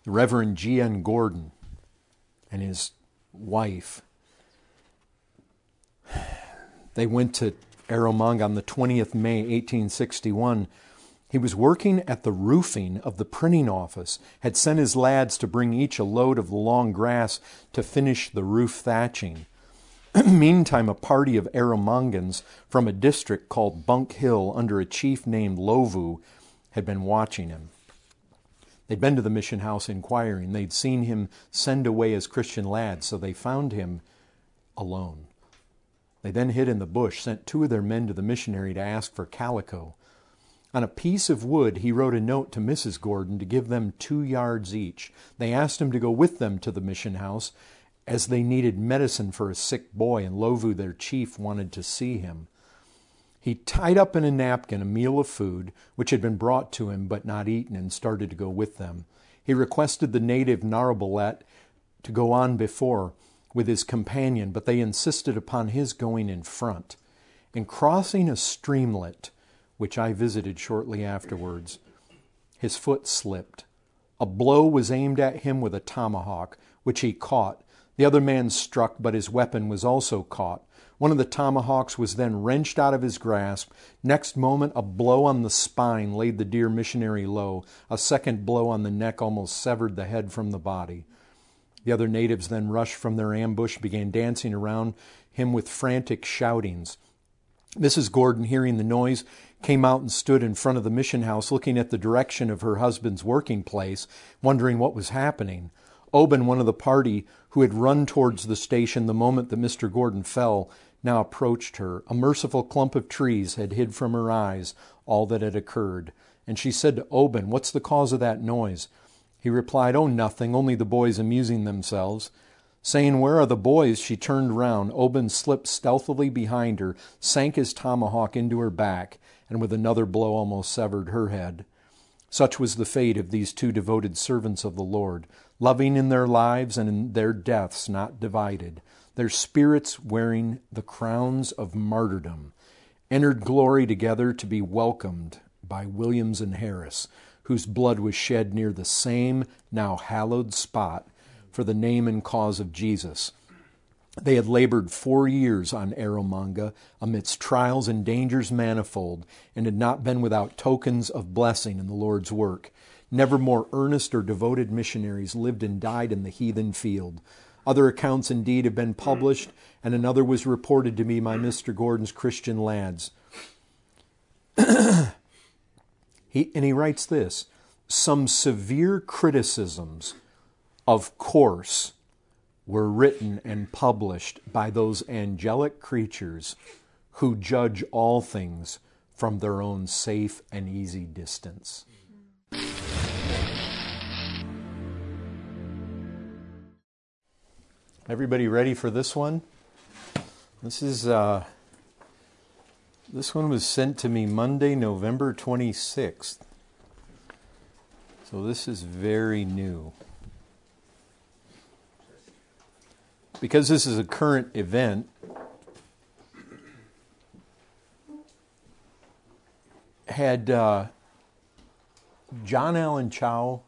The Reverend G.N. Gordon and his wife, they went to Erromanga on the 20th May, 1861. He was working at the roofing of the printing office, had sent his lads to bring each a load of the long grass to finish the roof thatching. Meantime, a party of Erromangans from a district called Bunk Hill under a chief named Lovu had been watching him. They'd been to the mission house inquiring. They'd seen him send away his Christian lads, so they found him alone. They then hid in the bush, sent 2 of their men to the missionary to ask for calico. On a piece of wood, he wrote a note to Mrs. Gordon to give them 2 yards each. They asked him to go with them to the mission house, as they needed medicine for a sick boy, and Lovu, their chief, wanted to see him. He tied up in a napkin a meal of food, which had been brought to him but not eaten, and started to go with them. He requested the native Narabalet to go on before with his companion, but they insisted upon his going in front. In crossing a streamlet, which I visited shortly afterwards, his foot slipped. A blow was aimed at him with a tomahawk, which he caught. The other man struck, but his weapon was also caught. One of the tomahawks was then wrenched out of his grasp. Next moment, a blow on the spine laid the dear missionary low. A second blow on the neck almost severed the head from the body. The other natives then rushed from their ambush, began dancing around him with frantic shoutings. Mrs. Gordon, hearing the noise, came out and stood in front of the mission house, looking at the direction of her husband's working place, wondering what was happening. Oban, one of the party who had run towards the station the moment that Mr. Gordon fell, now approached her. A merciful clump of trees had hid from her eyes all that had occurred. And she said to Oban, "What's the cause of that noise?" He replied, "Oh, nothing, only the boys amusing themselves." Saying, "Where are the boys?" she turned round. Oban slipped stealthily behind her, sank his tomahawk into her back, and with another blow almost severed her head. Such was the fate of these 2 devoted servants of the Lord, loving in their lives and in their deaths not divided, their spirits wearing the crowns of martyrdom, entered glory together to be welcomed by Williams and Harris, whose blood was shed near the same now hallowed spot for the name and cause of Jesus. They had labored 4 years on Erromanga amidst trials and dangers manifold, and had not been without tokens of blessing in the Lord's work. Never more earnest or devoted missionaries lived and died in the heathen field. Other accounts indeed have been published, and another was reported to me by Mr. Gordon's Christian lads. He writes this: "Some severe criticisms, of course, were written and published by those angelic creatures who judge all things from their own safe and easy distance." Everybody ready for this one? This one was sent to me Monday, November 26th. So this is very new. Because this is a current event, had John Allen Chow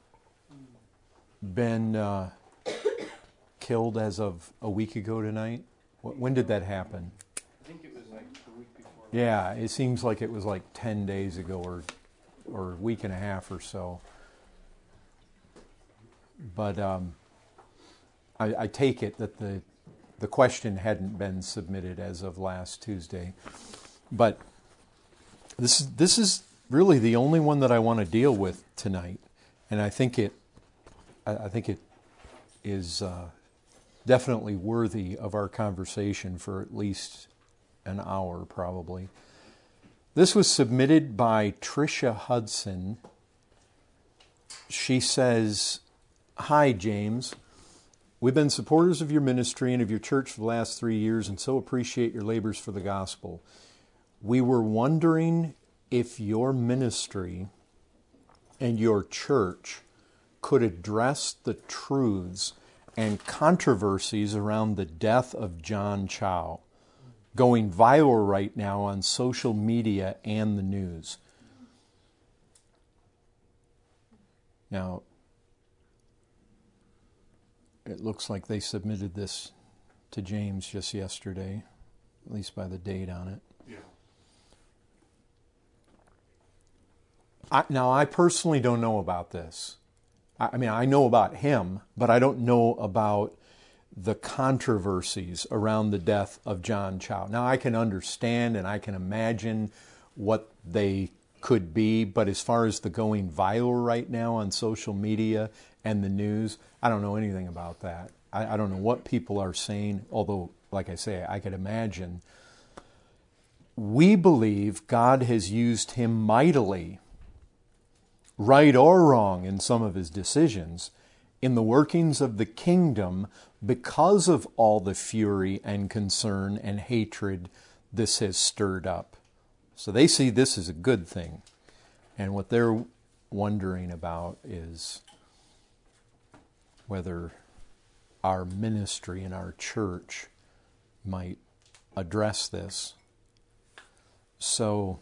been killed as of a week ago tonight? When did that happen? I think it was like the week before. Yeah, it seems like it was like 10 days ago or a week and a half or so. But I take it that the question hadn't been submitted as of last Tuesday. But this is really the only one that I want to deal with tonight, and I think it is definitely worthy of our conversation for at least an hour, probably. This was submitted by Tricia Hudson. She says, "Hi, James. We've been supporters of your ministry and of your church for the last 3 years and so appreciate your labors for the gospel. We were wondering if your ministry and your church could address the truths and controversies around the death of John Chow, going viral right now on social media and the news." Now, it looks like they submitted this to James just yesterday, at least by the date on it. Yeah. Now, I personally don't know about this. I mean, I know about him, but I don't know about the controversies around the death of John Chow. Now, I can understand and I can imagine what they could be, but as far as the going viral right now on social media and the news, I don't know anything about that. I don't know what people are saying, although, like I say, I could imagine. We believe God has used him mightily, right or wrong in some of his decisions, in the workings of the kingdom because of all the fury and concern and hatred this has stirred up. So they see this as a good thing. And what they're wondering about is whether our ministry and our church might address this. So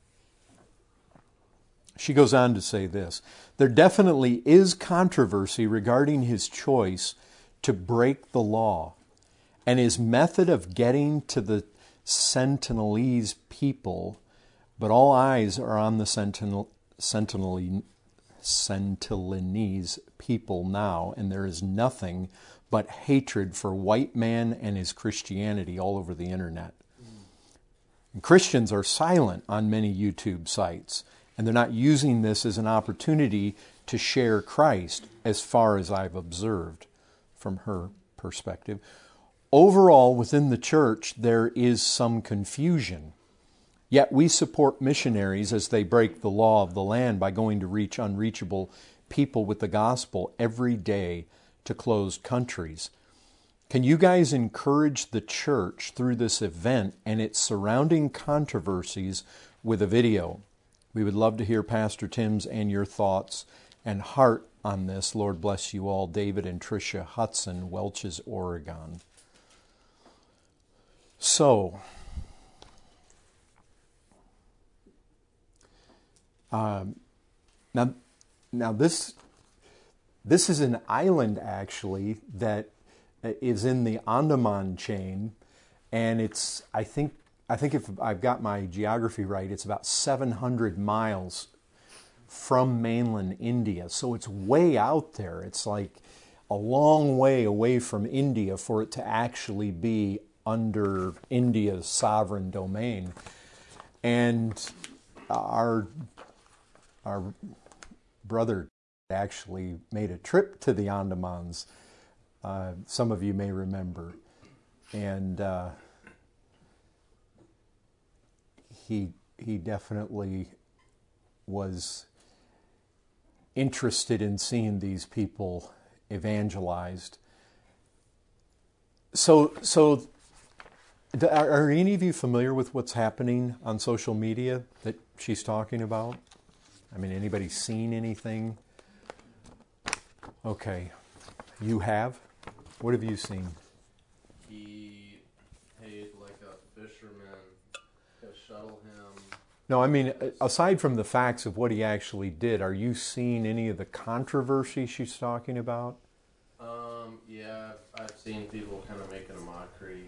she goes on to say this: there definitely is controversy regarding his choice to break the law and his method of getting to the Sentinelese people, but all eyes are on the Sentinelese people now, and there is nothing but hatred for white man and his Christianity all over the internet. And Christians are silent on many YouTube sites, and they're not using this as an opportunity to share Christ, as far as I've observed from her perspective. Overall, within the church, there is some confusion. Yet we support missionaries as they break the law of the land by going to reach unreachable people with the gospel every day to closed countries. Can you guys encourage the church through this event and its surrounding controversies with a video? We would love to hear Pastor Tim's and your thoughts and heart on this. Lord bless you all. David and Tricia Hudson, Welches, Oregon. So, now this is an island actually that is in the Andaman chain, and it's I think if I've got my geography right, it's about 700 miles from mainland India. So it's way out there. It's like a long way away from India for it to actually be under India's sovereign domain. And our brother actually made a trip to the Andamans. Some of you may remember. And he definitely was interested in seeing these people evangelized. So are any of you familiar with what's happening on social media that she's talking about? I mean, anybody seen anything? Okay. You have? What have you seen? He paid like a fisherman to shuttle him. No, I mean, aside from the facts of what he actually did, are you seeing any of the controversy she's talking about? Yeah, I've seen people kind of making a mockery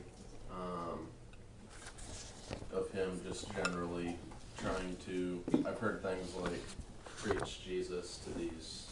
of him, just generally trying to. I've heard things like preach Jesus to these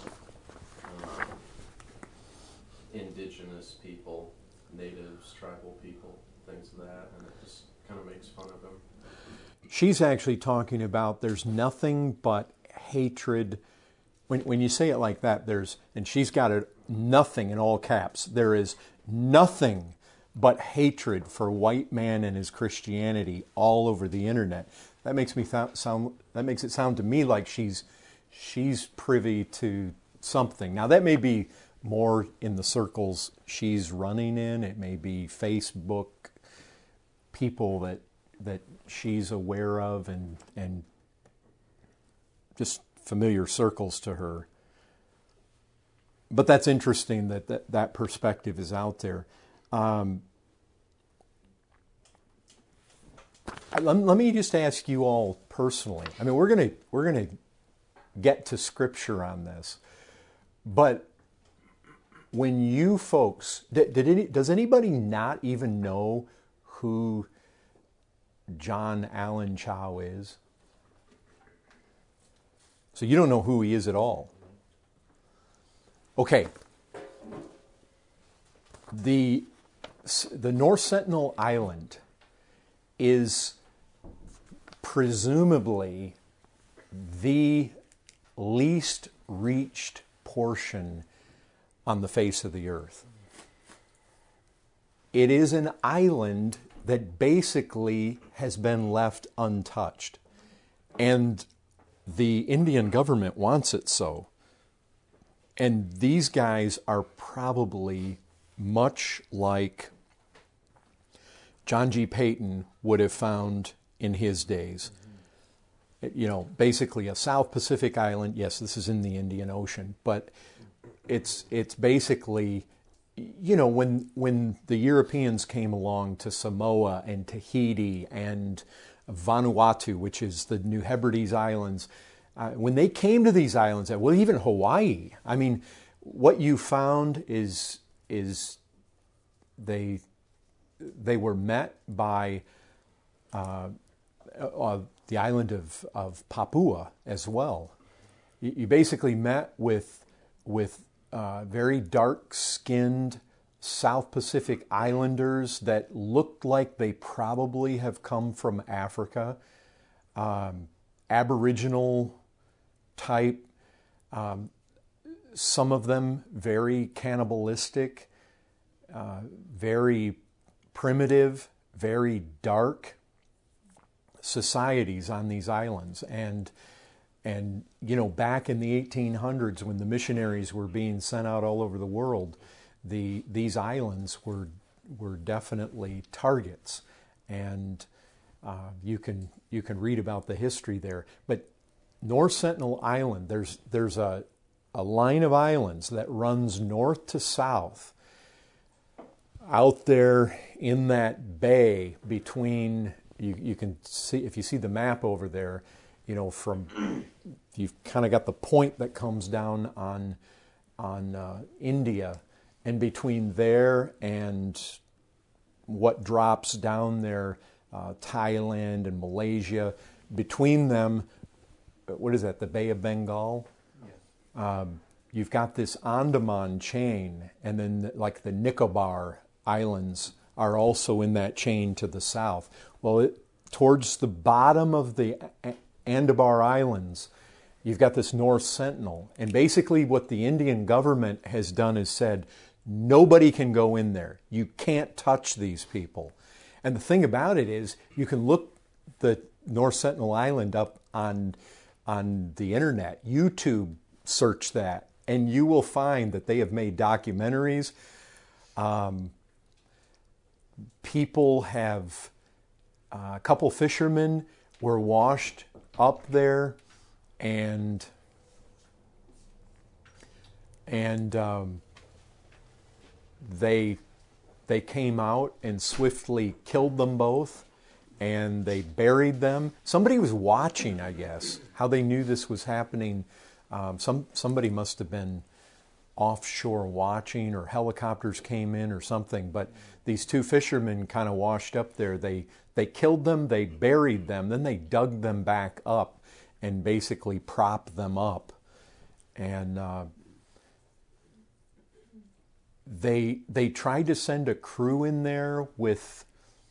indigenous people, natives, tribal people, things of that, and it just kind of makes fun of him. She's actually talking about there's nothing but hatred. When you say it like that, and she's got it, nothing in all caps. There is nothing but hatred for white man and his Christianity all over the internet. That makes me sound. That makes it sound to me like she's privy to something. Now that may be more in the circles she's running in. It may be Facebook people that she's aware of and just familiar circles to her. But that's interesting that perspective is out there. Let me just ask you all personally. I mean, we're gonna get to Scripture on this, but when you folks, does anybody not even know who John Allen Chau is? So you don't know who he is at all. Okay. The North Sentinel Island is presumably the least reached portion on the face of the earth. It is an island that basically has been left untouched. And the Indian government wants it so. And these guys are probably much like John G. Peyton would have found in his days. You know, basically a South Pacific island. Yes, this is in the Indian Ocean, but it's basically, you know, when the Europeans came along to Samoa and Tahiti and Vanuatu, which is the New Hebrides Islands, when they came to these islands, well, even Hawaii, I mean, what you found is they were met by the island of Papua as well. You basically met with very dark-skinned South Pacific islanders that looked like they probably have come from Africa, Aboriginal type, some of them very cannibalistic, very primitive, very dark societies on these islands. And you know, back in the 1800s when the missionaries were being sent out all over the world, these islands were definitely targets. And you can read about the history there. But North Sentinel Island, there's a line of islands that runs north to south out there in that bay between, you can see, if you see the map over there, you know, from, you've kind of got the point that comes down on India, and between there and what drops down there, Thailand and Malaysia, between them, what is that, the Bay of Bengal? Yes. You've got this Andaman chain, and then like the Nicobar Islands are also in that chain to the south. Well, towards the bottom of the Andaman Islands, you've got this North Sentinel. And basically what the Indian government has done is said, nobody can go in there. You can't touch these people. And the thing about it is, you can look the North Sentinel Island up on the internet, YouTube, search that, and you will find that they have made documentaries. People have, a couple fishermen were washed up there, and they came out and swiftly killed them both, and they buried them. Somebody was watching, I guess. How they knew this was happening, somebody must have been offshore watching, or helicopters came in or something. But these two fishermen kind of washed up there. They killed them, they buried them, then they dug them back up and basically propped them up. And they tried to send a crew in there with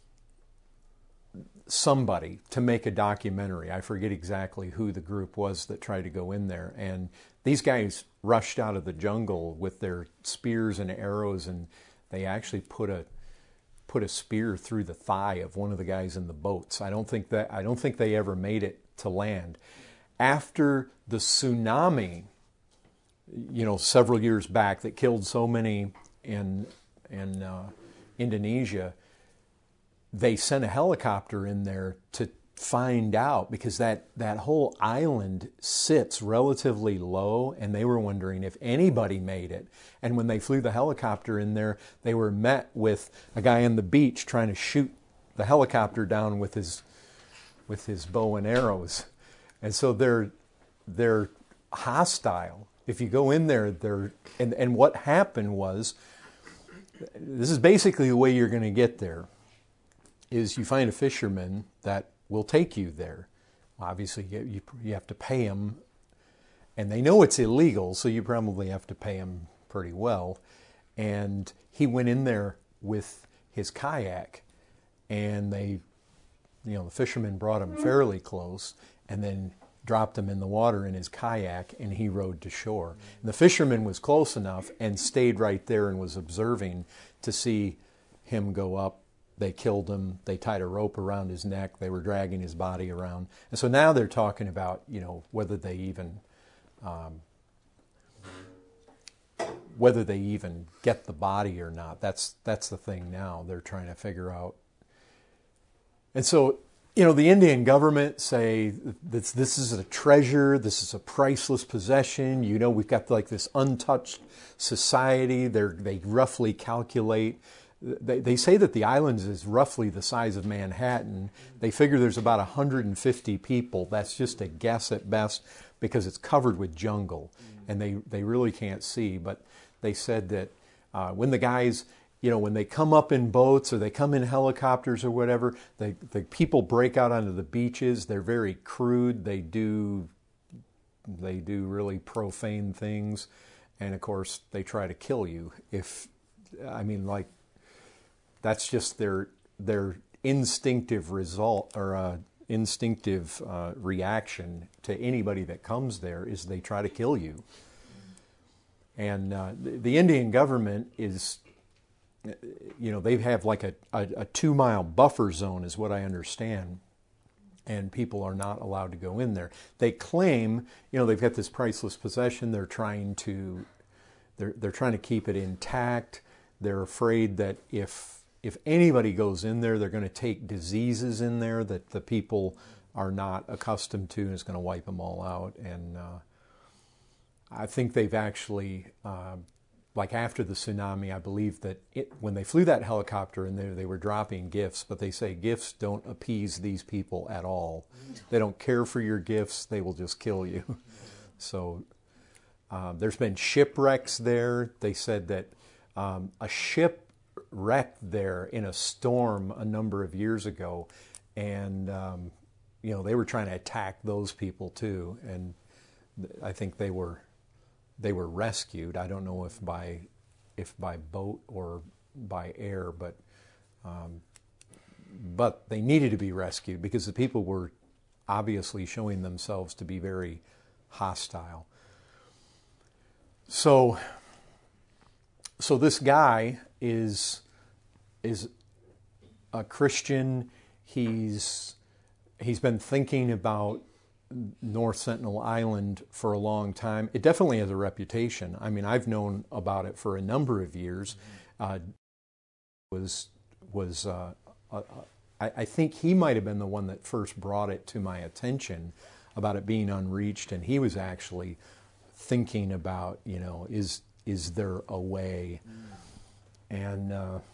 somebody to make a documentary. I forget exactly who the group was that tried to go in there. And these guys rushed out of the jungle with their spears and arrows, and they actually put a spear through the thigh of one of the guys in the boats. I don't think they ever made it to land. After the tsunami, you know, several years back that killed so many in Indonesia, they sent a helicopter in there to find out, because that whole island sits relatively low, and they were wondering if anybody made it. And when they flew the helicopter in there, they were met with a guy on the beach trying to shoot the helicopter down with his bow and arrows. And so they're hostile If you go in there, and what happened was, this is basically the way you're going to get there, is you find a fisherman that will take you there. Obviously, you have to pay him, and they know it's illegal, so you probably have to pay him pretty well. And he went in there with his kayak, and the fisherman brought him fairly close, and then dropped him in the water in his kayak, and he rowed to shore. And the fisherman was close enough and stayed right there and was observing to see him go up. They killed him. They tied a rope around his neck. They were dragging his body around. And so now they're talking about, whether they even get the body or not. That's the thing now. They're trying to figure out. And so, the Indian government say this is a treasure, this is a priceless possession. We've got like this untouched society. They roughly calculate. They say that the islands is roughly the size of Manhattan. They figure there's about 150 people. That's just a guess at best because it's covered with jungle, and they really can't see. But they said that when the guys, when they come up in boats or they come in helicopters or whatever, the people break out onto the beaches. They're very crude. They do really profane things, and of course they try to kill you. That's just their instinctive result or instinctive reaction to anybody that comes there is they try to kill you. And the Indian government is, they have like a 2-mile buffer zone is what I understand, and people are not allowed to go in there. They claim, they've got this priceless possession. They're trying to keep it intact. They're afraid that if anybody goes in there, they're going to take diseases in there that the people are not accustomed to, and it's going to wipe them all out. And I think they've actually, like after the tsunami, I believe that when they flew that helicopter in there, they were dropping gifts, but they say gifts don't appease these people at all. They don't care for your gifts. They will just kill you. So there's been shipwrecks there. They said that a ship wrecked there in a storm a number of years ago, and they were trying to attack those people too, and I think they were rescued. I don't know if by boat or by air, but they needed to be rescued because the people were obviously showing themselves to be very hostile. So this guy is a Christian. He's been thinking about North Sentinel Island for a long time. It definitely has a reputation. I mean, I've known about it for a number of years. I think he might have been the one that first brought it to my attention about it being unreached, and he was actually thinking about, is there a way? And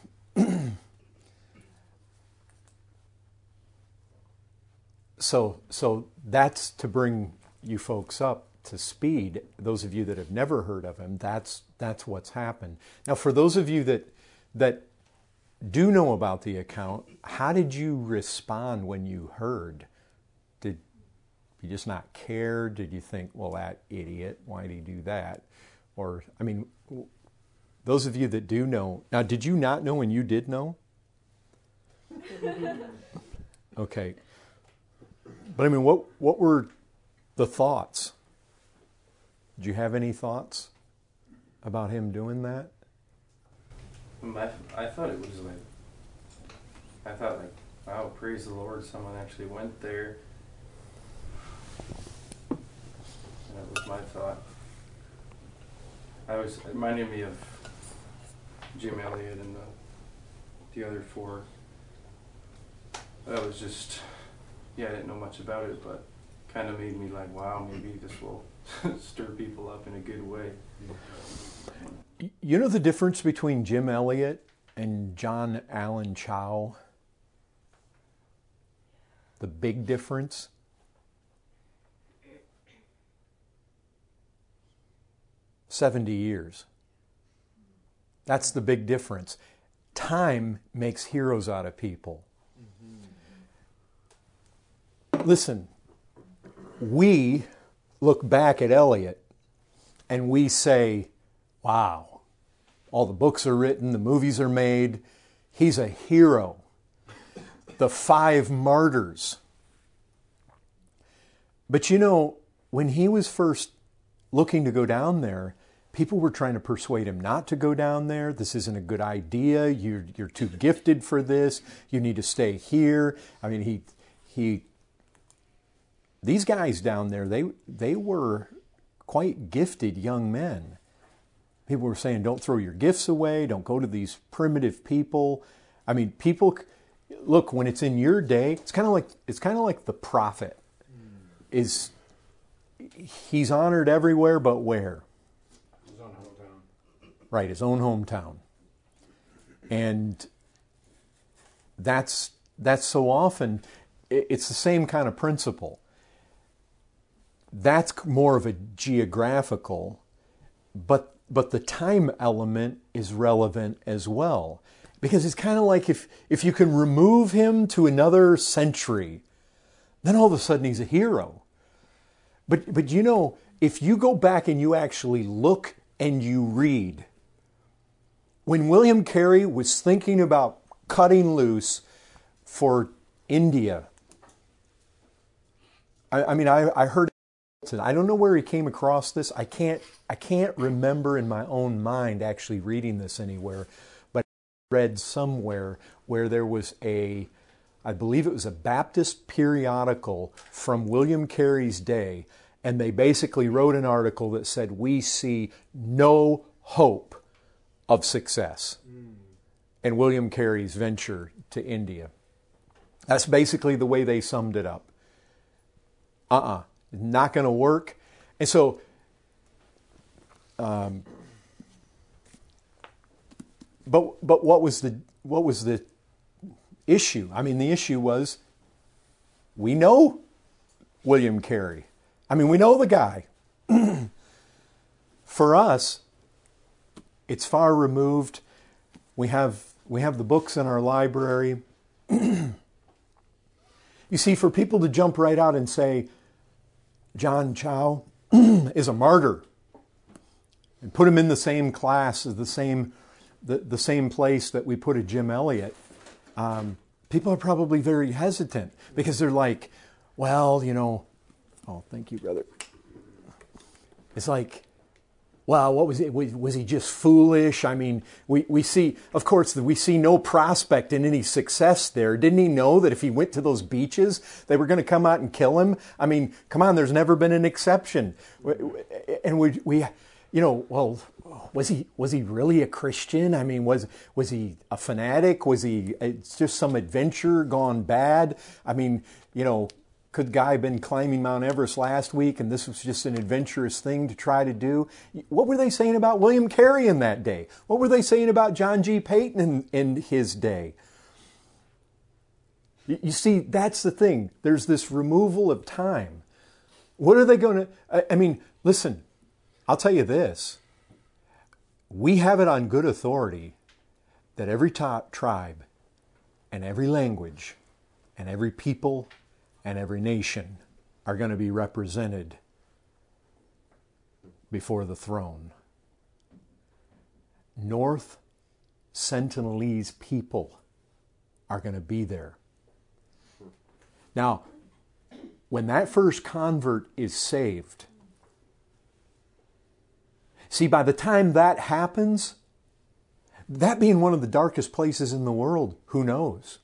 so that's to bring you folks up to speed. Those of you that have never heard of him, that's what's happened. Now, for those of you that do know about the account, how did you respond when you heard? Did you just not care? Did you think, well, that idiot, why did he do that? Or, I mean, those of you that do know, now, did you not know when you did know? Okay. But I mean, what were the thoughts? Did you have any thoughts about him doing that? I thought it was wow, praise the Lord, someone actually went there. And that was my thought. It reminded me of Jim Elliot and the other four. That was just, I didn't know much about it, but kind of made me like, wow, maybe this will stir people up in a good way. You know the difference between Jim Elliot and John Allen Chau? The big difference? 70 years. That's the big difference. Time makes heroes out of people. Listen, we look back at Eliot and we say, wow, all the books are written, the movies are made. He's a hero. The 5 martyrs. But you know, when he was first looking to go down there, people were trying to persuade him not to go down there. This isn't a good idea. You're too gifted for this. You need to stay here. I mean, these guys down there, they were quite gifted young men. People were saying, don't throw your gifts away. Don't go to these primitive people. I mean, people, look, when it's in your day, it's kind of like the prophet. He's honored everywhere, but where? His own hometown. Right, his own hometown. And that's so often, it's the same kind of principle. That's more of a geographical, but the time element is relevant as well. Because it's kind of like if you can remove him to another century, then all of a sudden he's a hero. But you know, if you go back and you actually look and you read, when William Carey was thinking about cutting loose for India, I heard, I don't know where he came across this. I can't remember in my own mind actually reading this anywhere, but I read somewhere where there was I believe it was a Baptist periodical from William Carey's day, and they basically wrote an article that said, we see no hope of success in William Carey's venture to India. That's basically the way they summed it up. Not going to work. And so, but what was the issue? I mean, the issue was, we know William Carey. I mean, we know the guy. For us, it's far removed. We have the books in our library. You see, for people to jump right out and say, John Chow is a martyr, and put him in the same class as the same place that we put a Jim Elliot, people are probably very hesitant because they're like, well, you know, oh, thank you, brother. It's like, well, what was it? Was he just foolish? I mean, we see, of course, we see no prospect in any success there. Didn't he know that if he went to those beaches, they were going to come out and kill him? I mean, come on, there's never been an exception. And we you know, well, was he really a Christian? I mean, was he a fanatic? Was he just some adventure gone bad? I mean, you know, could guy have been climbing Mount Everest last week and this was just an adventurous thing to try to do? What were they saying about William Carey in that day? What were they saying about John G. Payton in his day? You see, that's the thing. There's this removal of time. What are they going to... I mean, listen, I'll tell you this. We have it on good authority that every tribe and every language and every people and every nation are going to be represented before the throne. North Sentinelese people are going to be there. Now, when that first convert is saved, see, by the time that happens, that being one of the darkest places in the world, who knows?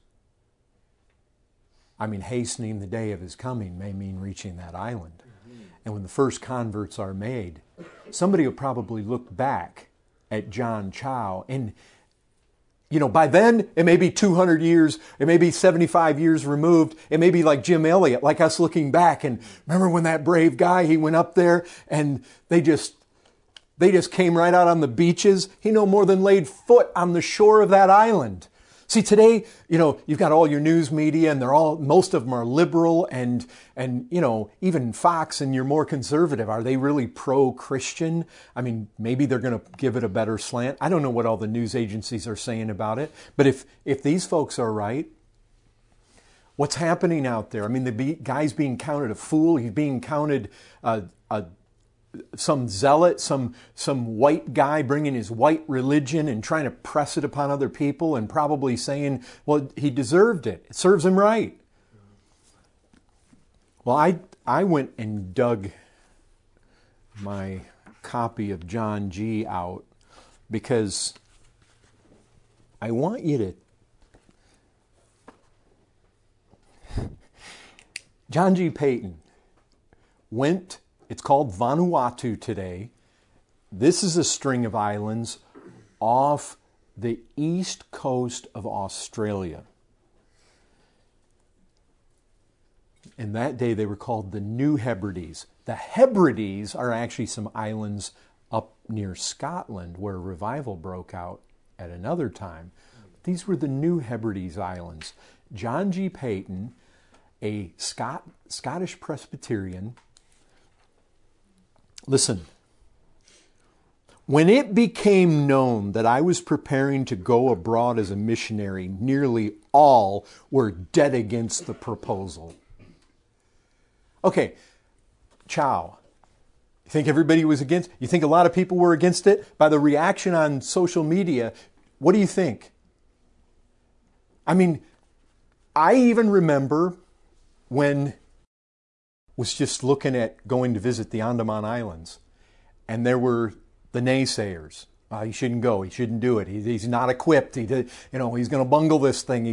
I mean, hastening the day of his coming may mean reaching that island. And when the first converts are made, somebody will probably look back at John Chow. And, you know, by then, it may be 200 years, it may be 75 years removed. It may be like Jim Elliot, like us looking back. And remember when that brave guy, he went up there and they just came right out on the beaches. He no more than laid foot on the shore of that island. See, today, you've got all your news media and most of them are liberal and even Fox and you're more conservative. Are they really pro-Christian? I mean, maybe they're going to give it a better slant. I don't know what all the news agencies are saying about it. But if these folks are right, what's happening out there? I mean, the guy's being counted a fool. He's being counted some zealot, some white guy bringing his white religion and trying to press it upon other people and probably saying, well, he deserved it. It serves him right. Well, I went and dug my copy of John G. out because I want you to... John G. Paton went... It's called Vanuatu today. This is a string of islands off the east coast of Australia. In that day, they were called the New Hebrides. The Hebrides are actually some islands up near Scotland where revival broke out at another time. These were the New Hebrides Islands. John G. Paton, a Scottish Presbyterian. Listen, when it became known that I was preparing to go abroad as a missionary, nearly all were dead against the proposal. Okay, Chow. You think everybody was against? You think a lot of people were against it? By the reaction on social media, what do you think? I mean, I even remember when was just looking at going to visit the Andaman Islands. And there were the naysayers. He shouldn't go. He shouldn't do it. He's not equipped. He's going to bungle this thing.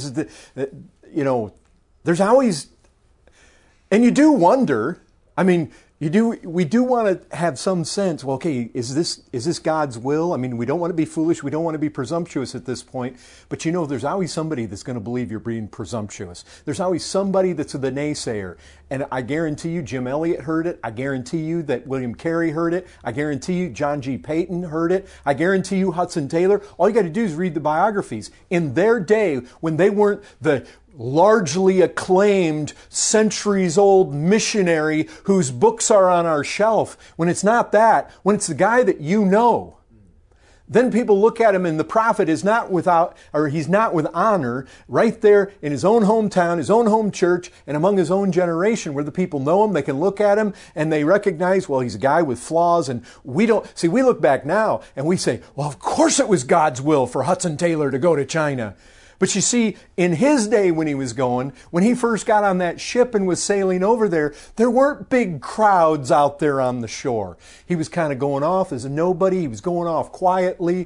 There's always, and you do wonder, I mean, we do want to have some sense, well, okay, is this God's will? I mean, we don't want to be foolish. We don't want to be presumptuous at this point. But there's always somebody that's going to believe you're being presumptuous. There's always somebody that's the naysayer. And I guarantee you Jim Elliot heard it. I guarantee you that William Carey heard it. I guarantee you John G. Paton heard it. I guarantee you Hudson Taylor. All you got to do is read the biographies. In their day, when they weren't the largely acclaimed, centuries-old missionary whose books are on our shelf, when it's not that, when it's the guy that you know, then people look at him and the prophet is not he's not with honor right there in his own hometown, his own home church, and among his own generation where the people know him, they can look at him and they recognize, well, he's a guy with flaws. And we look back now and we say, well, of course it was God's will for Hudson Taylor to go to China. But you see, in his day when he was going, when he first got on that ship and was sailing over there weren't big crowds out there on the shore. He was kind of going off as a nobody. He was going off quietly.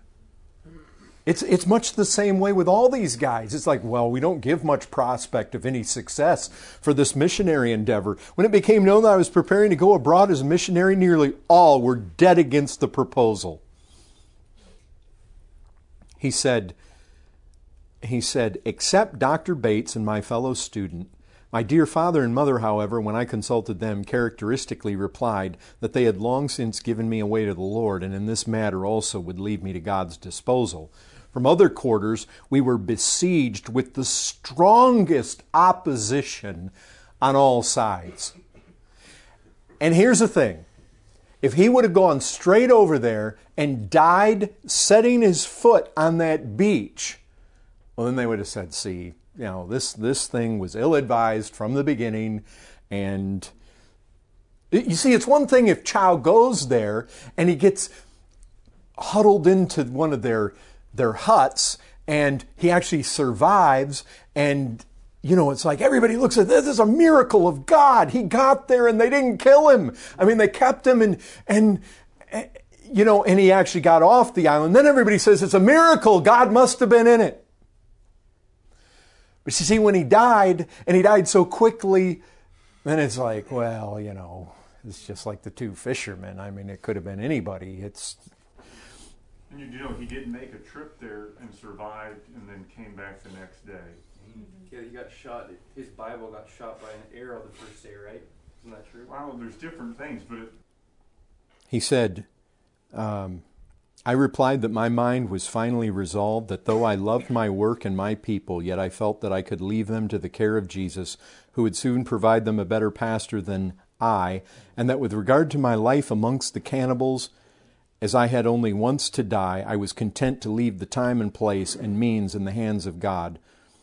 It's much the same way with all these guys. It's like, well, we don't give much prospect of any success for this missionary endeavor. When it became known that I was preparing to go abroad as a missionary, nearly all were dead against the proposal. He said, except Dr. Bates and my fellow student. My dear father and mother, however, when I consulted them, characteristically replied that they had long since given me away to the Lord, and in this matter also would leave me to God's disposal. From other quarters, we were besieged with the strongest opposition on all sides. And here's the thing. If he would have gone straight over there and died setting his foot on that beach, well, then they would have said, see, this thing was ill-advised from the beginning. And you see, it's one thing if Chow goes there and he gets huddled into one of their huts and he actually survives and, it's like everybody looks at this as a miracle of God. He got there and they didn't kill him. I mean, they kept him and he actually got off the island. Then everybody says it's a miracle. God must have been in it. But you see, when he died, and he died so quickly, then it's like, well, it's just like the two fishermen. I mean, it could have been anybody. And he did make a trip there and survived and then came back the next day. Yeah, he got shot. His Bible got shot by an arrow the first day, right? Isn't that true? Wow, there's different things, but... He said, I replied that my mind was finally resolved, that though I loved my work and my people, yet I felt that I could leave them to the care of Jesus, who would soon provide them a better pastor than I, and that with regard to my life amongst the cannibals, as I had only once to die, I was content to leave the time and place and means in the hands of God.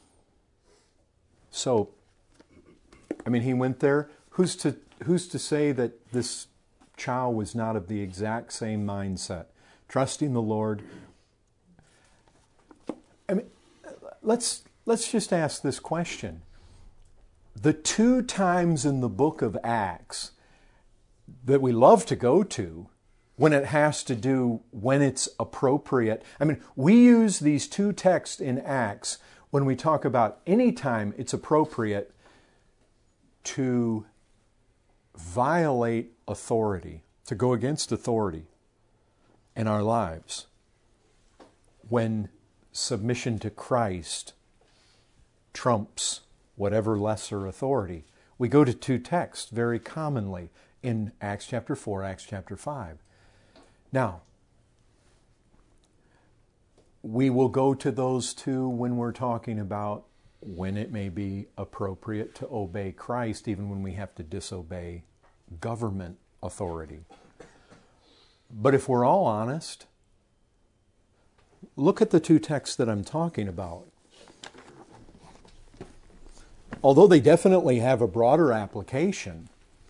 So, he went there. Who's to say that this child was not of the exact same mindset? Trusting the Lord. Let's just ask this question. The 2 times in the book of Acts that we love to go to when it has to do when it's appropriate. We use these 2 texts in Acts when we talk about any time it's appropriate to violate authority, to go against authority in our lives, when submission to Christ trumps whatever lesser authority. We go to 2 texts very commonly in Acts chapter 4, Acts chapter 5. Now, we will go to those 2 when we're talking about when it may be appropriate to obey Christ, even when we have to disobey government authority. But if we're all honest, look at the 2 texts that I'm talking about. Although they definitely have a broader application,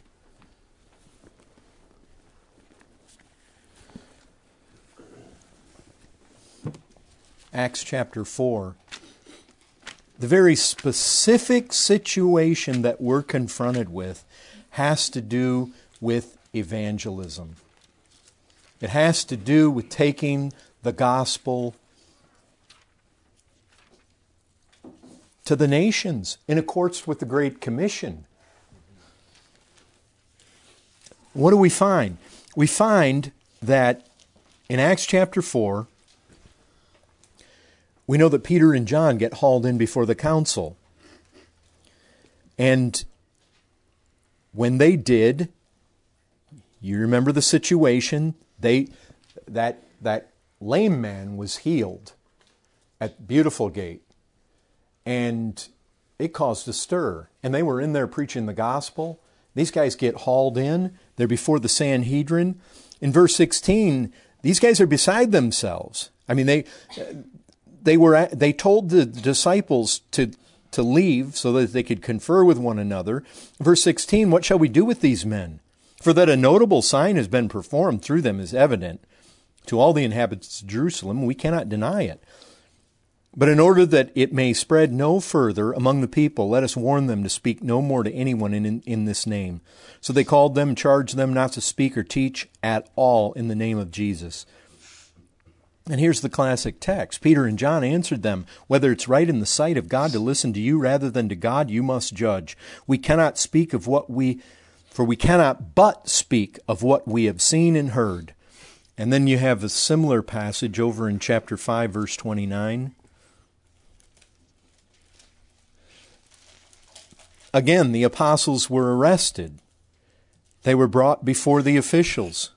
Acts chapter 4, the very specific situation that we're confronted with has to do with evangelism. It has to do with taking the gospel to the nations in accordance with the Great Commission. What do we find? We find that in Acts chapter 4, we know that Peter and John get hauled in before the council. And when they did, you remember the situation, that lame man was healed at Beautiful Gate. And it caused a stir. And they were in there preaching the gospel. These guys get hauled in. They're before the Sanhedrin. In verse 16, these guys are beside themselves. They told the disciples to leave so that they could confer with one another. Verse 16, what shall we do with these men? For that a notable sign has been performed through them is evident to all the inhabitants of Jerusalem. We cannot deny it. But in order that it may spread no further among the people, let us warn them to speak no more to anyone in this name. So they called them, charged them not to speak or teach at all in the name of Jesus. And here's the classic text. Peter and John answered them, whether it's right in the sight of God to listen to you rather than to God, you must judge. We cannot but speak of what we have seen and heard. And then you have a similar passage over in chapter 5, verse 29. Again, the apostles were arrested. They were brought before the officials.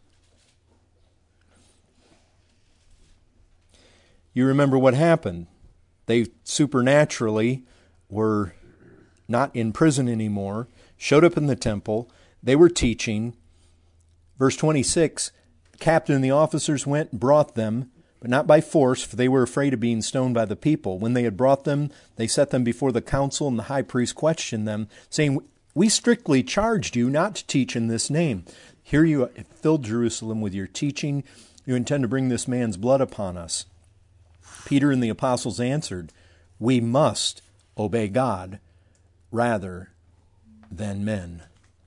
You remember what happened. They supernaturally were not in prison anymore, showed up in the temple. They were teaching. Verse 26, the captain and the officers went and brought them, but not by force, for they were afraid of being stoned by the people. When they had brought them, they set them before the council, and the high priest questioned them, saying, we strictly charged you not to teach in this name. Here you have filled Jerusalem with your teaching. You intend to bring this man's blood upon us. Peter and the apostles answered, we must obey God rather than men.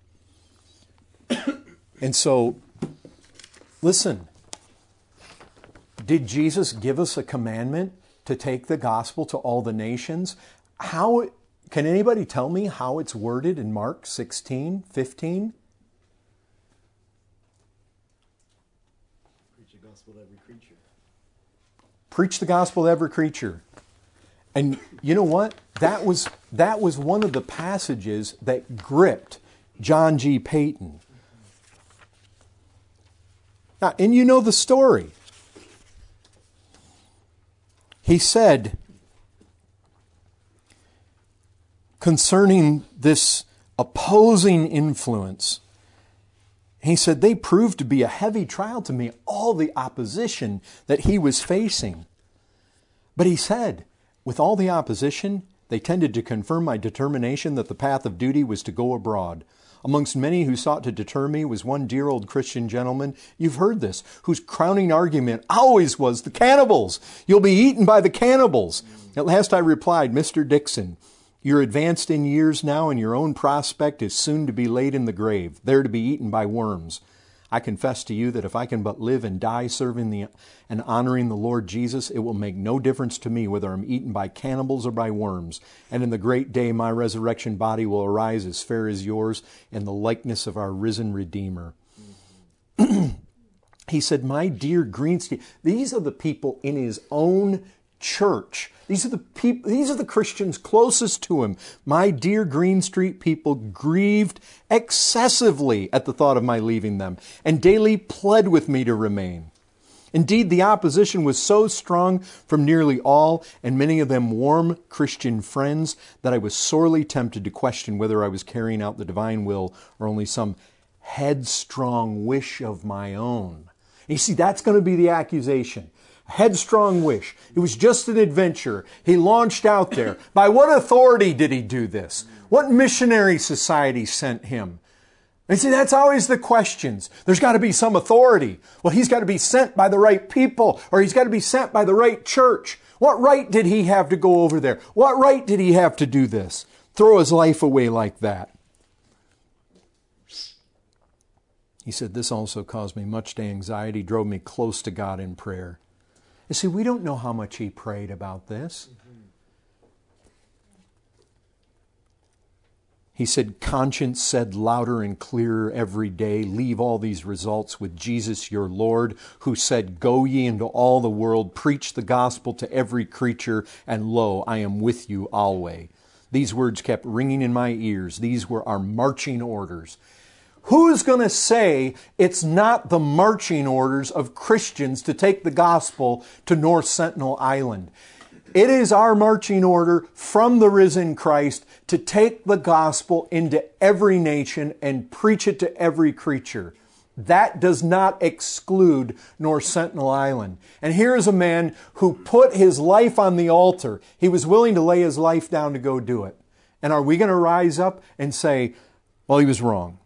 And so, listen, did Jesus give us a commandment to take the gospel to all the nations? How can anybody tell me how it's worded in Mark 16:15? Preach the gospel to every creature. Preach the gospel to every creature. And you know what? That was one of the passages that gripped John G. Paton. Now, and you know the story. He said concerning this opposing influence, he said, they proved to be a heavy trial to me, all the opposition that he was facing. But he said, with all the opposition, they tended to confirm my determination that the path of duty was to go abroad. Amongst many who sought to deter me was one dear old Christian gentleman, you've heard this, whose crowning argument always was the cannibals. You'll be eaten by the cannibals. At last I replied, Mr. Dixon, you're advanced in years now, and your own prospect is soon to be laid in the grave, there to be eaten by worms. I confess to you that if I can but live and die serving and honoring the Lord Jesus, it will make no difference to me whether I'm eaten by cannibals or by worms. And in the great day, my resurrection body will arise as fair as yours in the likeness of our risen Redeemer. He said, my dear Greenstreet, these are the people in his own church. These are the Christians closest to him. My dear Greenstreet people grieved excessively at the thought of my leaving them, and daily pled with me to remain. Indeed, the opposition was so strong from nearly all, and many of them warm Christian friends, that I was sorely tempted to question whether I was carrying out the divine will or only some headstrong wish of my own. You see, that's going to be the accusation. Headstrong wish. It was just an adventure. He launched out there. By what authority did he do this? What missionary society sent him? And see, that's always the questions. There's got to be some authority. Well, he's got to be sent by the right people, or he's got to be sent by the right church. What right did he have to go over there? What right did he have to do this? Throw his life away like that? He said, this also caused me much anxiety, drove me close to God in prayer. You see, we don't know how much he prayed about this. He said, conscience said louder and clearer every day, leave all these results with Jesus your Lord, who said, go ye into all the world, preach the gospel to every creature, and lo, I am with you always. These words kept ringing in my ears. These were our marching orders. Who's going to say it's not the marching orders of Christians to take the gospel to North Sentinel Island? It is our marching order from the risen Christ to take the gospel into every nation and preach it to every creature. That does not exclude North Sentinel Island. And here is a man who put his life on the altar. He was willing to lay his life down to go do it. And are we going to rise up and say, well, he was wrong?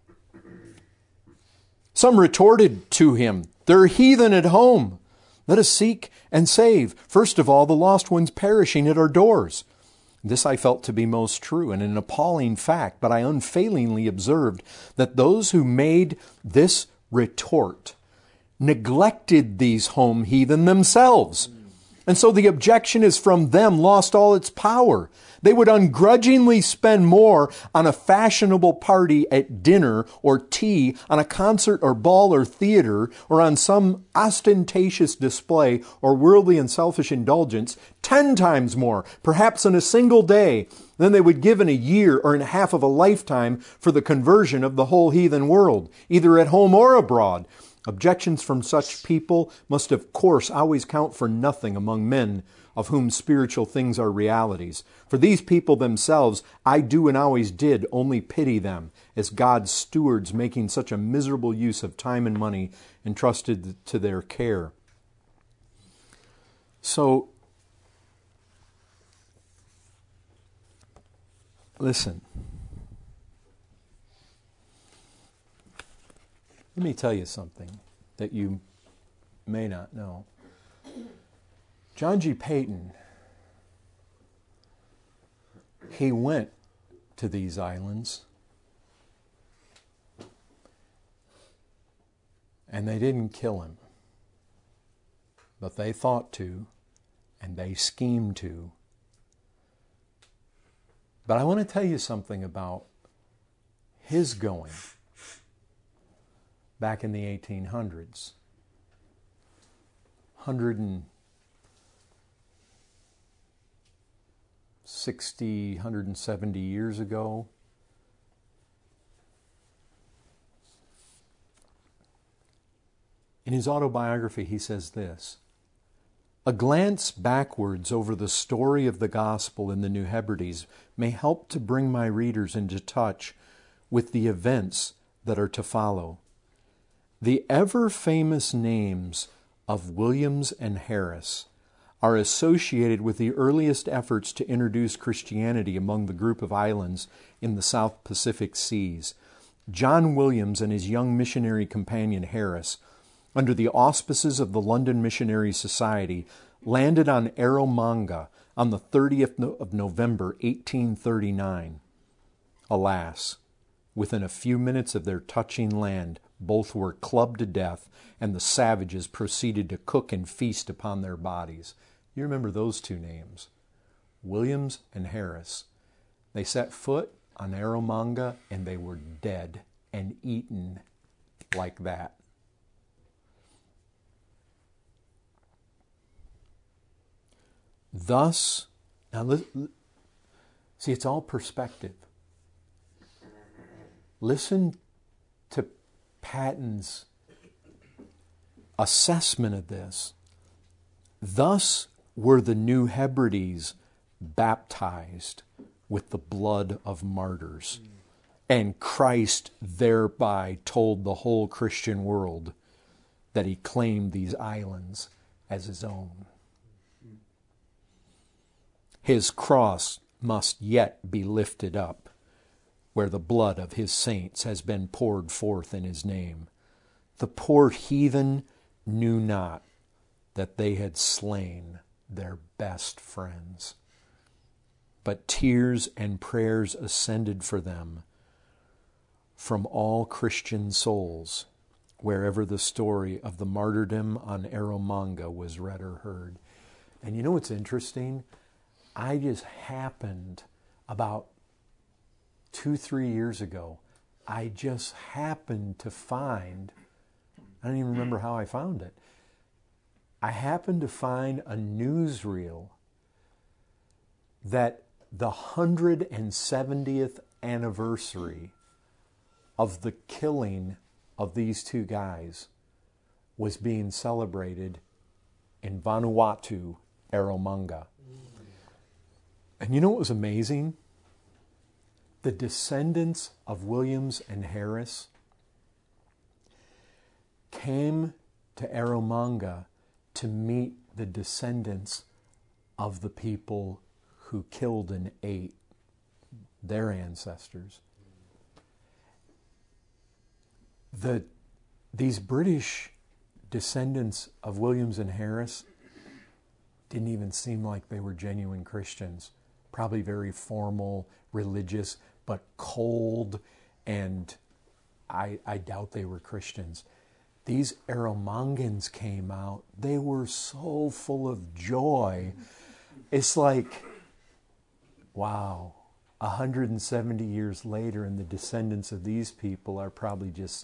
Some retorted to him, they're heathen at home. Let us seek and save, first of all, the lost ones perishing at our doors. This I felt to be most true and an appalling fact, but I unfailingly observed that those who made this retort neglected these home heathen themselves. And so the objection is from them lost all its power. They would ungrudgingly spend more on a fashionable party at dinner or tea, on a concert or ball or theater, or on some ostentatious display or worldly and selfish indulgence 10 times more, perhaps in a single day, than they would give in a year or in half of a lifetime for the conversion of the whole heathen world, either at home or abroad. Objections from such people must of course always count for nothing among men of whom spiritual things are realities. For these people themselves, I do and always did only pity them, as God's stewards making such a miserable use of time and money entrusted to their care. So, listen. Let me tell you something that you may not know. John G. Paton, he went to these islands, and they didn't kill him, but they thought to, and they schemed to. But I want to tell you something about his going back in the 1800s. 170 years ago. In his autobiography, he says this: A glance backwards over the story of the gospel in the New Hebrides may help to bring my readers into touch with the events that are to follow. The ever-famous names of Williams and Harris are associated with the earliest efforts to introduce Christianity among the group of islands in the South Pacific Seas. John Williams and his young missionary companion Harris, under the auspices of the London Missionary Society, landed on Erromanga on the 30th of November, 1839. Alas, within a few minutes of their touching land, both were clubbed to death, and the savages proceeded to cook and feast upon their bodies. You remember those two names, Williams and Harris. They set foot on Erromanga, and they were dead and eaten like that. Thus, now see, it's all perspective. Listen to Patton's assessment of this. Thus were the New Hebrides baptized with the blood of martyrs, and Christ thereby told the whole Christian world that he claimed these islands as his own. His cross must yet be lifted up, where the blood of his saints has been poured forth in his name. The poor heathen knew not that they had slain their best friends. But tears and prayers ascended for them from all Christian souls, wherever the story of the martyrdom on Erromanga was read or heard. And you know what's interesting? I just happened about 2-3 years ago, I just happened to find, I don't even remember how I found it, I happened to find a newsreel that the 170th anniversary of the killing of these two guys was being celebrated in Vanuatu, Erromanga. And you know what was amazing? The descendants of Williams and Harris came to Erromanga to meet the descendants of the people who killed and ate their ancestors. These British descendants of Williams and Harris didn't even seem like they were genuine Christians. Probably very formal, religious, but cold, and I doubt they were Christians. These Erromangans came out. They were so full of joy. It's like, wow, 170 years later, and the descendants of these people are probably just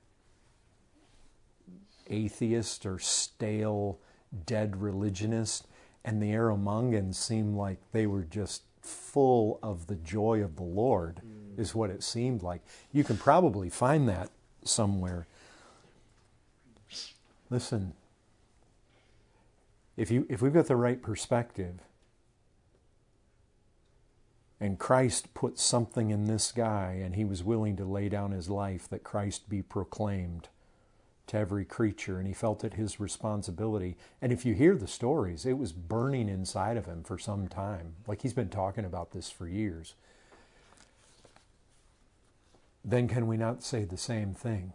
atheist or stale, dead religionists. And the Erromangans seemed like they were just full of the joy of the Lord, is what it seemed like. You can probably find that somewhere. Listen, if we've got the right perspective, and Christ put something in this guy, and he was willing to lay down his life that Christ be proclaimed to every creature, and he felt it his responsibility. And if you hear the stories, it was burning inside of him for some time. Like he's been talking about this for years. Then can we not say the same thing?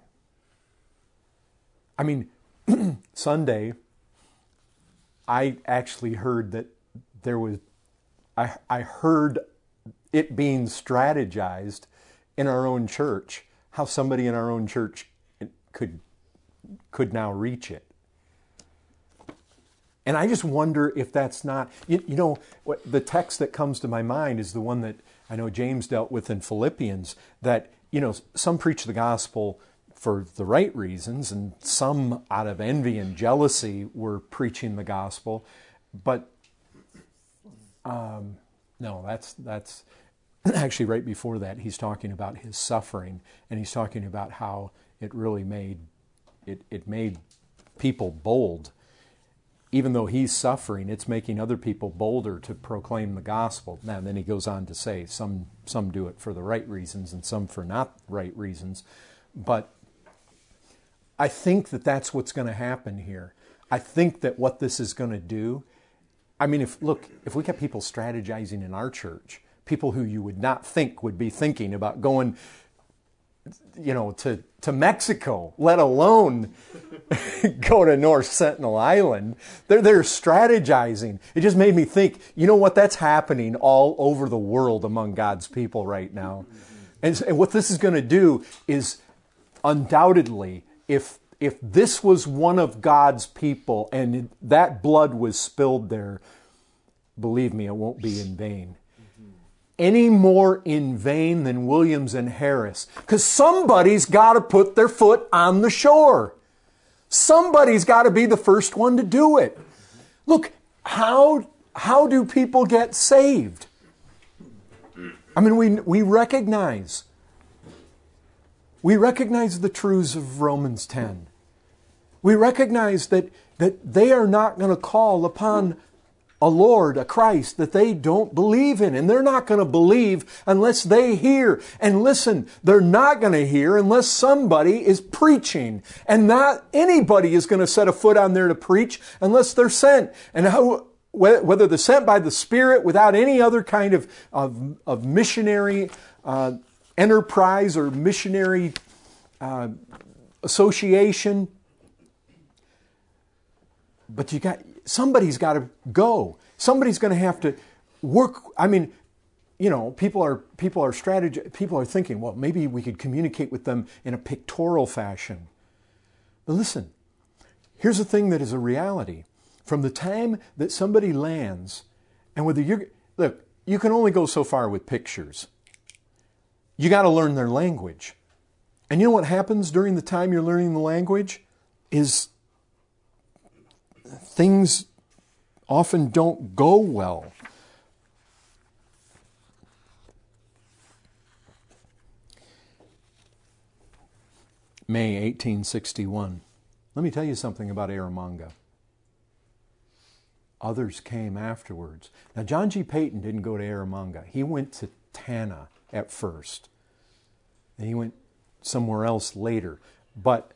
I mean, Sunday, I actually heard that there was, I heard it being strategized in our own church, how somebody in our own church could now reach it. And I just wonder if that's not, you know, the text that comes to my mind is the one that I know James dealt with in Philippians, that, you know, some preach the gospel for the right reasons, and some out of envy and jealousy were preaching the gospel. But no, that's actually right before that. He's talking about his suffering, and he's talking about how it really made it made people bold. even though he's suffering, it's making other people bolder to proclaim the gospel. Now, then he goes on to say some do it for the right reasons and some for not right reasons. But I think that that's what's going to happen here. I think that what this is going to do, I mean, if we got people strategizing in our church, people who you would not think would be thinking about going, to Mexico, let alone go to North Sentinel Island. They're strategizing. It just made me think, you know what, that's happening all over the world among God's people right now. And what this is going to do is undoubtedly, if this was one of God's people and that blood was spilled there, believe me, it won't be in vain. Any more in vain than Williams and Harris. Because somebody's got to put their foot on the shore. Somebody's got to be the first one to do it. Look, how do people get saved? I mean, we recognize the truths of Romans 10. We recognize that they are not going to call upon a Lord, a Christ, that they don't believe in. And they're not going to believe unless they hear. And listen, they're not going to hear unless somebody is preaching. And not anybody is going to set a foot on there to preach unless they're sent. And whether they're sent by the Spirit without any other kind of missionary enterprise or missionary association. But somebody's got to go. Somebody's going to have to work. I mean, people are thinking, well, maybe we could communicate with them in a pictorial fashion. But listen, here's the thing that is a reality. From the time that somebody lands, and you can only go so far with pictures. You got to learn their language. And you know what happens during the time you're learning the language is things often don't go well. May 1861. Let me tell you something about Erromanga. Others came afterwards. Now, John G. Payton didn't go to Erromanga. He went to Tanna at first. And he went somewhere else later. But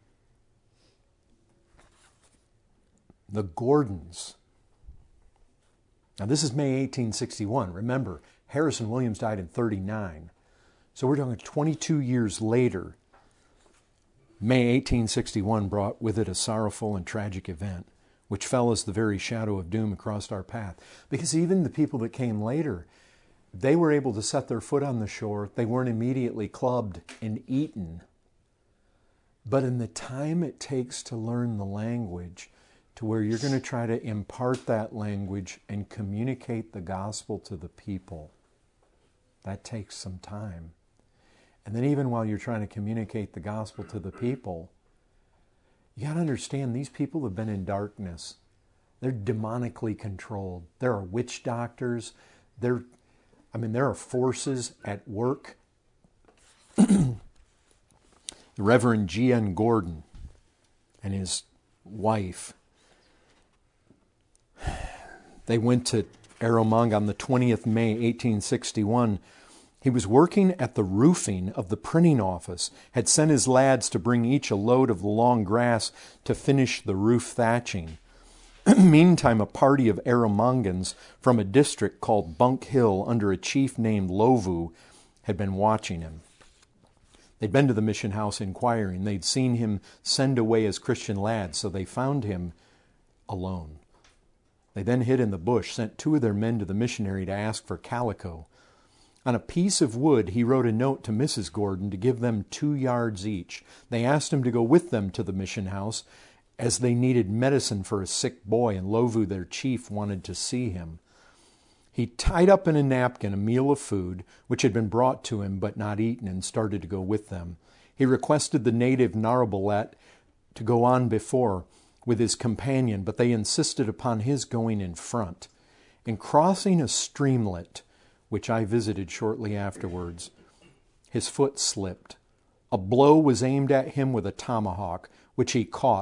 the Gordons. Now, this is May 1861. Remember, Harrison Williams died in 39. So we're talking 22 years later. May 1861 brought with it a sorrowful and tragic event, which fell as the very shadow of doom across our path. Because even the people that came later, they were able to set their foot on the shore. They weren't immediately clubbed and eaten. But in the time it takes to learn the language, to where you're going to try to impart that language and communicate the gospel to the people, that takes some time. And then even while you're trying to communicate the gospel to the people, you got to understand these people have been in darkness. They're demonically controlled. There are witch doctors. There are forces at work. The Reverend G.N. Gordon and his wife, they went to Erromanga on the 20th May 1861. He was working at the roofing of the printing office, had sent his lads to bring each a load of the long grass to finish the roof thatching. Meantime, a party of Erromangans from a district called Bunk Hill under a chief named Lovu had been watching him. They'd been to the mission house inquiring. They'd seen him send away his Christian lads, so they found him alone. They then hid in the bush, sent 2 of their men to the missionary to ask for calico. On a piece of wood, he wrote a note to Mrs. Gordon to give them 2 yards each. They asked him to go with them to the mission house, as they needed medicine for a sick boy, and Lovu, their chief, wanted to see him. He tied up in a napkin a meal of food, which had been brought to him but not eaten, and started to go with them. He requested the native Narabalet to go on before with his companion, but they insisted upon his going in front. In crossing a streamlet, which I visited shortly afterwards, his foot slipped. A blow was aimed at him with a tomahawk, which he caught,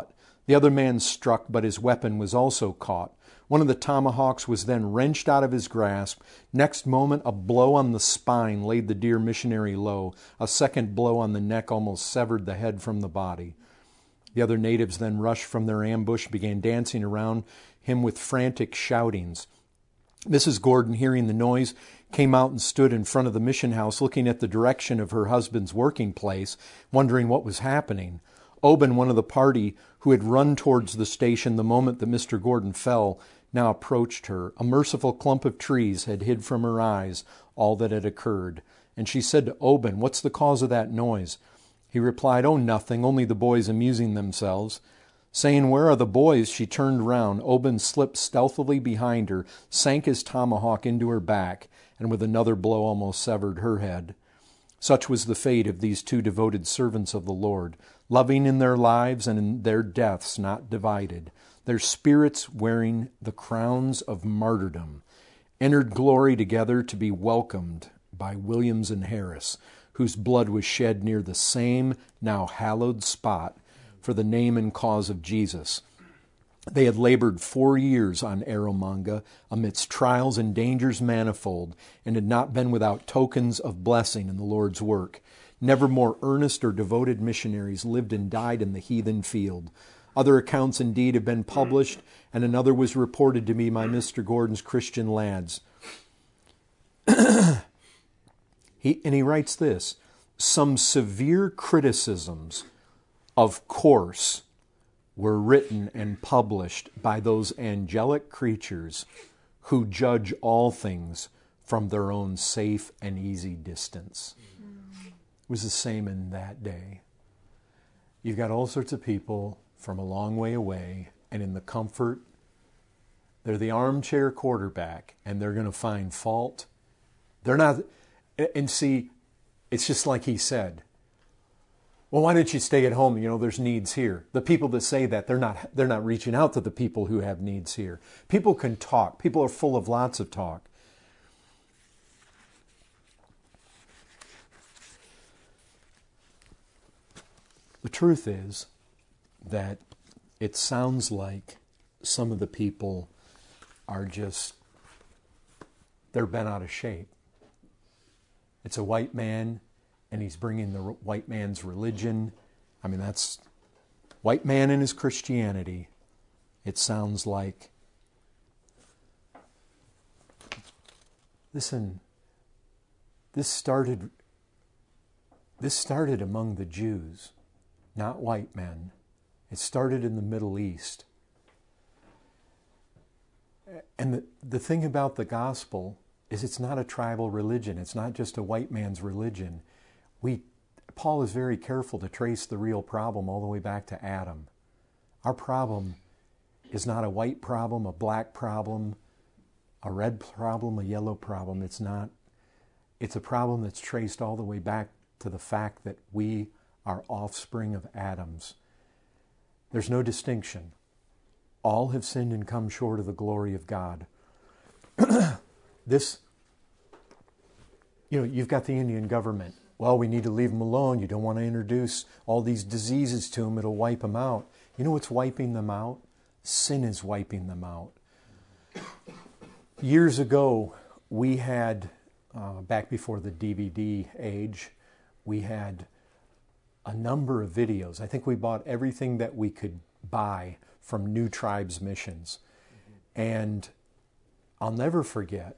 The other man struck, but his weapon was also caught. One of the tomahawks was then wrenched out of his grasp. Next moment, a blow on the spine laid the dear missionary low. A second blow on the neck almost severed the head from the body. The other natives then rushed from their ambush, began dancing around him with frantic shoutings. Mrs. Gordon, hearing the noise, came out and stood in front of the mission house, looking at the direction of her husband's working place, wondering what was happening. Oban, one of the party who had run towards the station the moment that Mr. Gordon fell, now approached her. A merciful clump of trees had hid from her eyes all that had occurred. And she said to Oban, "What's the cause of that noise?" He replied, "Oh, nothing, only the boys amusing themselves." Saying, "Where are the boys?" she turned round. Oban slipped stealthily behind her, sank his tomahawk into her back, and with another blow almost severed her head. Such was the fate of these two devoted servants of the Lord, loving in their lives and in their deaths not divided, their spirits wearing the crowns of martyrdom, entered glory together to be welcomed by Williams and Harris, whose blood was shed near the same now hallowed spot for the name and cause of Jesus. They had labored 4 years on Erromanga amidst trials and dangers manifold, and had not been without tokens of blessing in the Lord's work. Never more earnest or devoted missionaries lived and died in the heathen field. Other accounts indeed have been published, and another was reported to me by Mr. Gordon's Christian lads. He writes this: "Some severe criticisms, of course, were written and published by those angelic creatures who judge all things from their own safe and easy distance." It was the same in that day. You've got all sorts of people from a long way away, and in the comfort, they're the armchair quarterback, and they're going to find fault. They're not, and see, it's just like he said, "Well, why don't you stay at home? You know, there's needs here." The people that say that, they're not reaching out to the people who have needs here. People can talk. People are full of lots of talk. The truth is that it sounds like some of the people are just, they're bent out of shape. It's a white man, and he's bringing the white man's religion. I mean, that's white man and his Christianity. It sounds like, listen, this started among the Jews, not white men. It started in the Middle East. And the thing about the gospel is it's not a tribal religion. It's not just a white man's religion. Paul is very careful to trace the real problem all the way back to Adam. Our problem is not a white problem, a black problem, a red problem, a yellow problem. It's not. It's a problem that's traced all the way back to the fact that we are offspring of Adam's. There's no distinction. All have sinned and come short of the glory of God. You've got the Indian government. Well, we need to leave them alone. You don't want to introduce all these diseases to them. It'll wipe them out. You know what's wiping them out? Sin is wiping them out. Years ago, we had, back before the DVD age, we had a number of videos. I think we bought everything that we could buy from New Tribes Missions. And I'll never forget,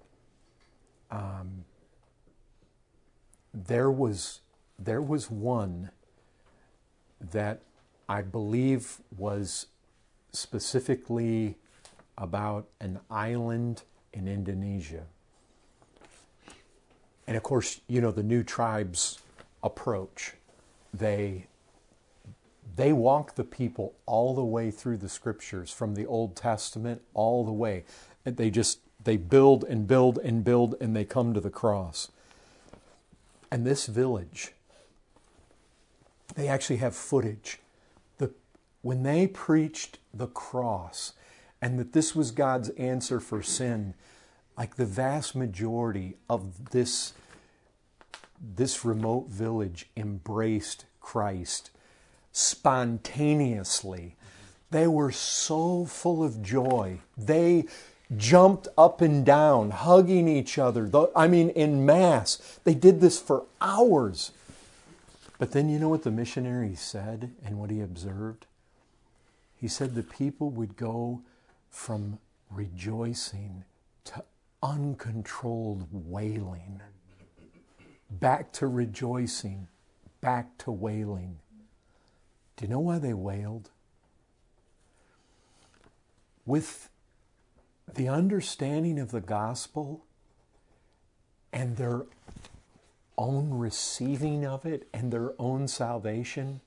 there was one that I believe was specifically about an island in Indonesia. And of course, you know, the New Tribes approach. They walk the people all the way through the scriptures, from the Old Testament all the way. They build and build and build, and they come to the cross. And this village, they actually have footage. When they preached the cross and that this was God's answer for sin, like the vast majority of this remote village embraced Christ spontaneously. They were so full of joy. They jumped up and down, hugging each other. In mass. They did this for hours. But then you know what the missionary said and what he observed? He said the people would go from rejoicing to uncontrolled wailing, back to rejoicing, back to wailing. Do you know why they wailed? With the understanding of the gospel and their own receiving of it and their own salvation,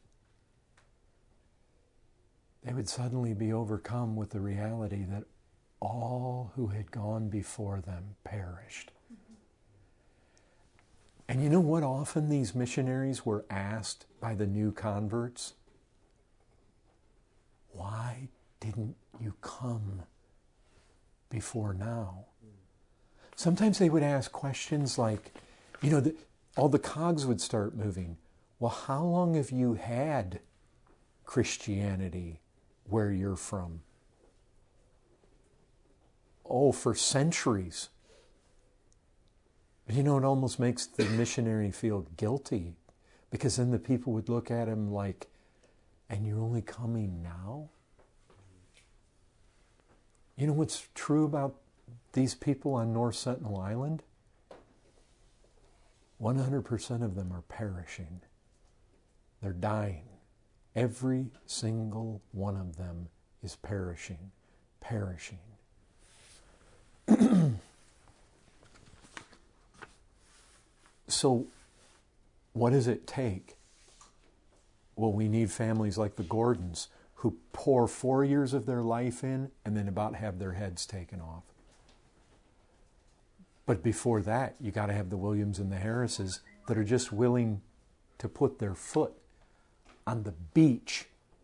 they would suddenly be overcome with the reality that all who had gone before them perished. And you know what often these missionaries were asked by the new converts? Why didn't you come before now? Sometimes they would ask questions like, all the cogs would start moving. Well, how long have you had Christianity where you're from? Oh, for centuries. But it almost makes the missionary feel guilty, because then the people would look at him like, and you're only coming now? You know what's true about these people on North Sentinel Island? 100% of them are perishing. They're dying. Every single one of them is perishing. So, what does it take? Well, we need families like the Gordons who pour 4 years of their life in and then about have their heads taken off. But before that, you got to have the Williams and the Harrises that are just willing to put their foot on the beach.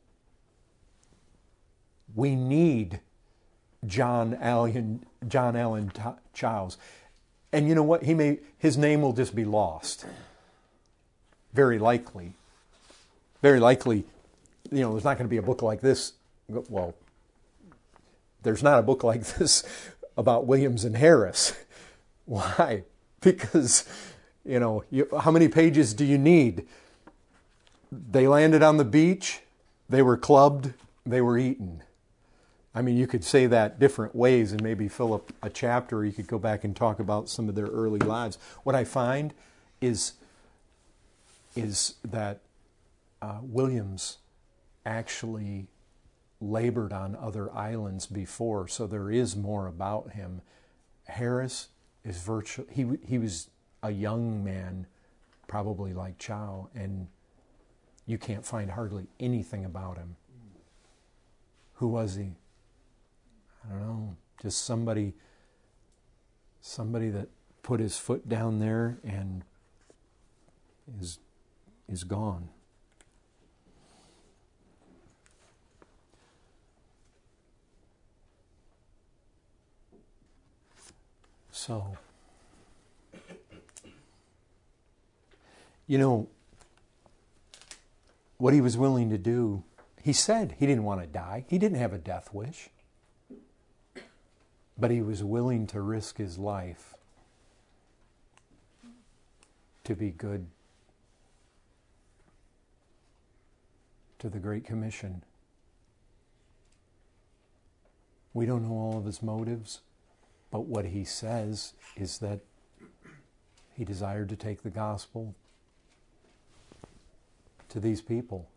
We need John Allen Childs. And you know what? His name will just be lost. Very likely. Very likely, there's not going to be a book like this. Well, there's not a book like this about Williams and Harris. Why? Because, how many pages do you need? They landed on the beach, they were clubbed, they were eaten. You could say that different ways and maybe fill up a chapter, or you could go back and talk about some of their early lives. What I find is that Williams actually labored on other islands before, so there is more about him. Harris is he was a young man, probably like Chow, and you can't find hardly anything about him. Who was he? I don't know. Just somebody that put his foot down there and is gone. So, what he was willing to do, he said he didn't want to die. He didn't have a death wish. But he was willing to risk his life to be good to the Great Commission. We don't know all of his motives, but what he says is that he desired to take the gospel to these people.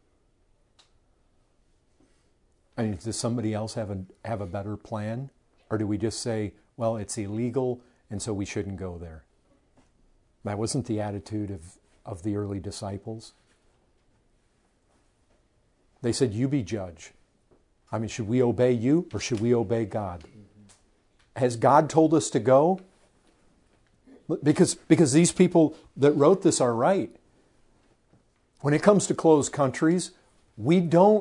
Does somebody else have a better plan? Or do we just say, well, it's illegal, and so we shouldn't go there? That wasn't the attitude of the early disciples. They said, you be judge. Should we obey you, or should we obey God? Has God told us to go? Because these people that wrote this are right. When it comes to closed countries, we don't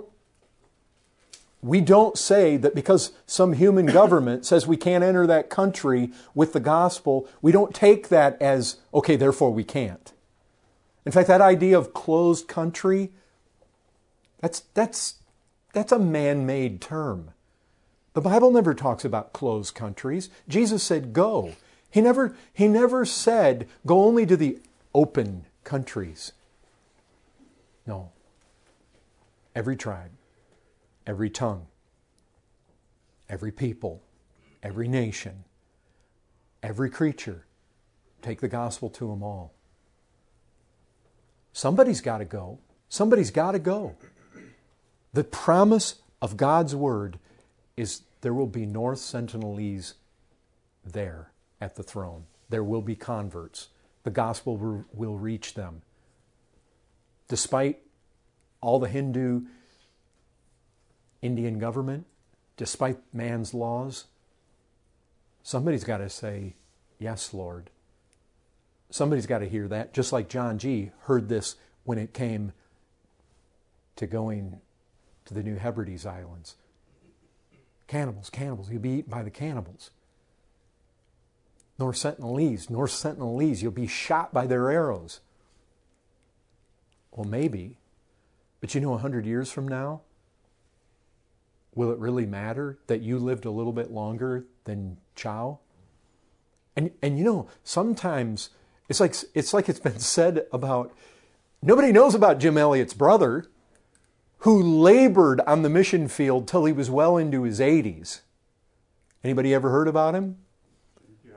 say that because some human government says we can't enter that country with the gospel, we don't take that as, okay, therefore we can't. In fact, that idea of closed country, that's That's a man-made term. The Bible never talks about closed countries. Jesus said, go. He never said, go only to the open countries. No. Every tribe, every tongue, every people, every nation, every creature, take the gospel to them all. Somebody's got to go. Somebody's got to go. The promise of God's Word is there will be North Sentinelese there at the throne. There will be converts. The gospel will reach them. Despite all the Hindu Indian government, despite man's laws, somebody's got to say, yes, Lord. Somebody's got to hear that, just like John G. heard this when it came to going to the New Hebrides Islands. Cannibals, cannibals, you'll be eaten by the cannibals. North Sentinelese, you'll be shot by their arrows. Well, maybe, but 100 years from now, will it really matter that you lived a little bit longer than Chow? And sometimes it's like it's been said about, nobody knows about Jim Elliot's brother, who labored on the mission field till he was well into his 80s. Anybody ever heard about him? Yeah.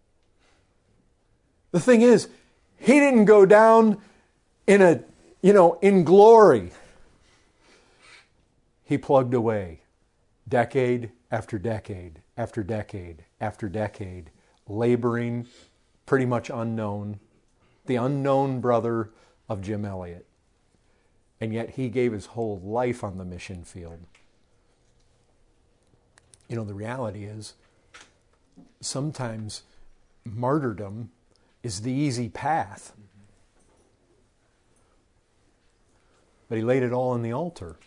The thing is, he didn't go down in glory. He plugged away decade after decade after decade after decade, laboring, pretty much unknown, the unknown brother of Jim Elliot. And yet he gave his whole life on the mission field. The reality is, sometimes martyrdom is the easy path. But he laid it all on the altar.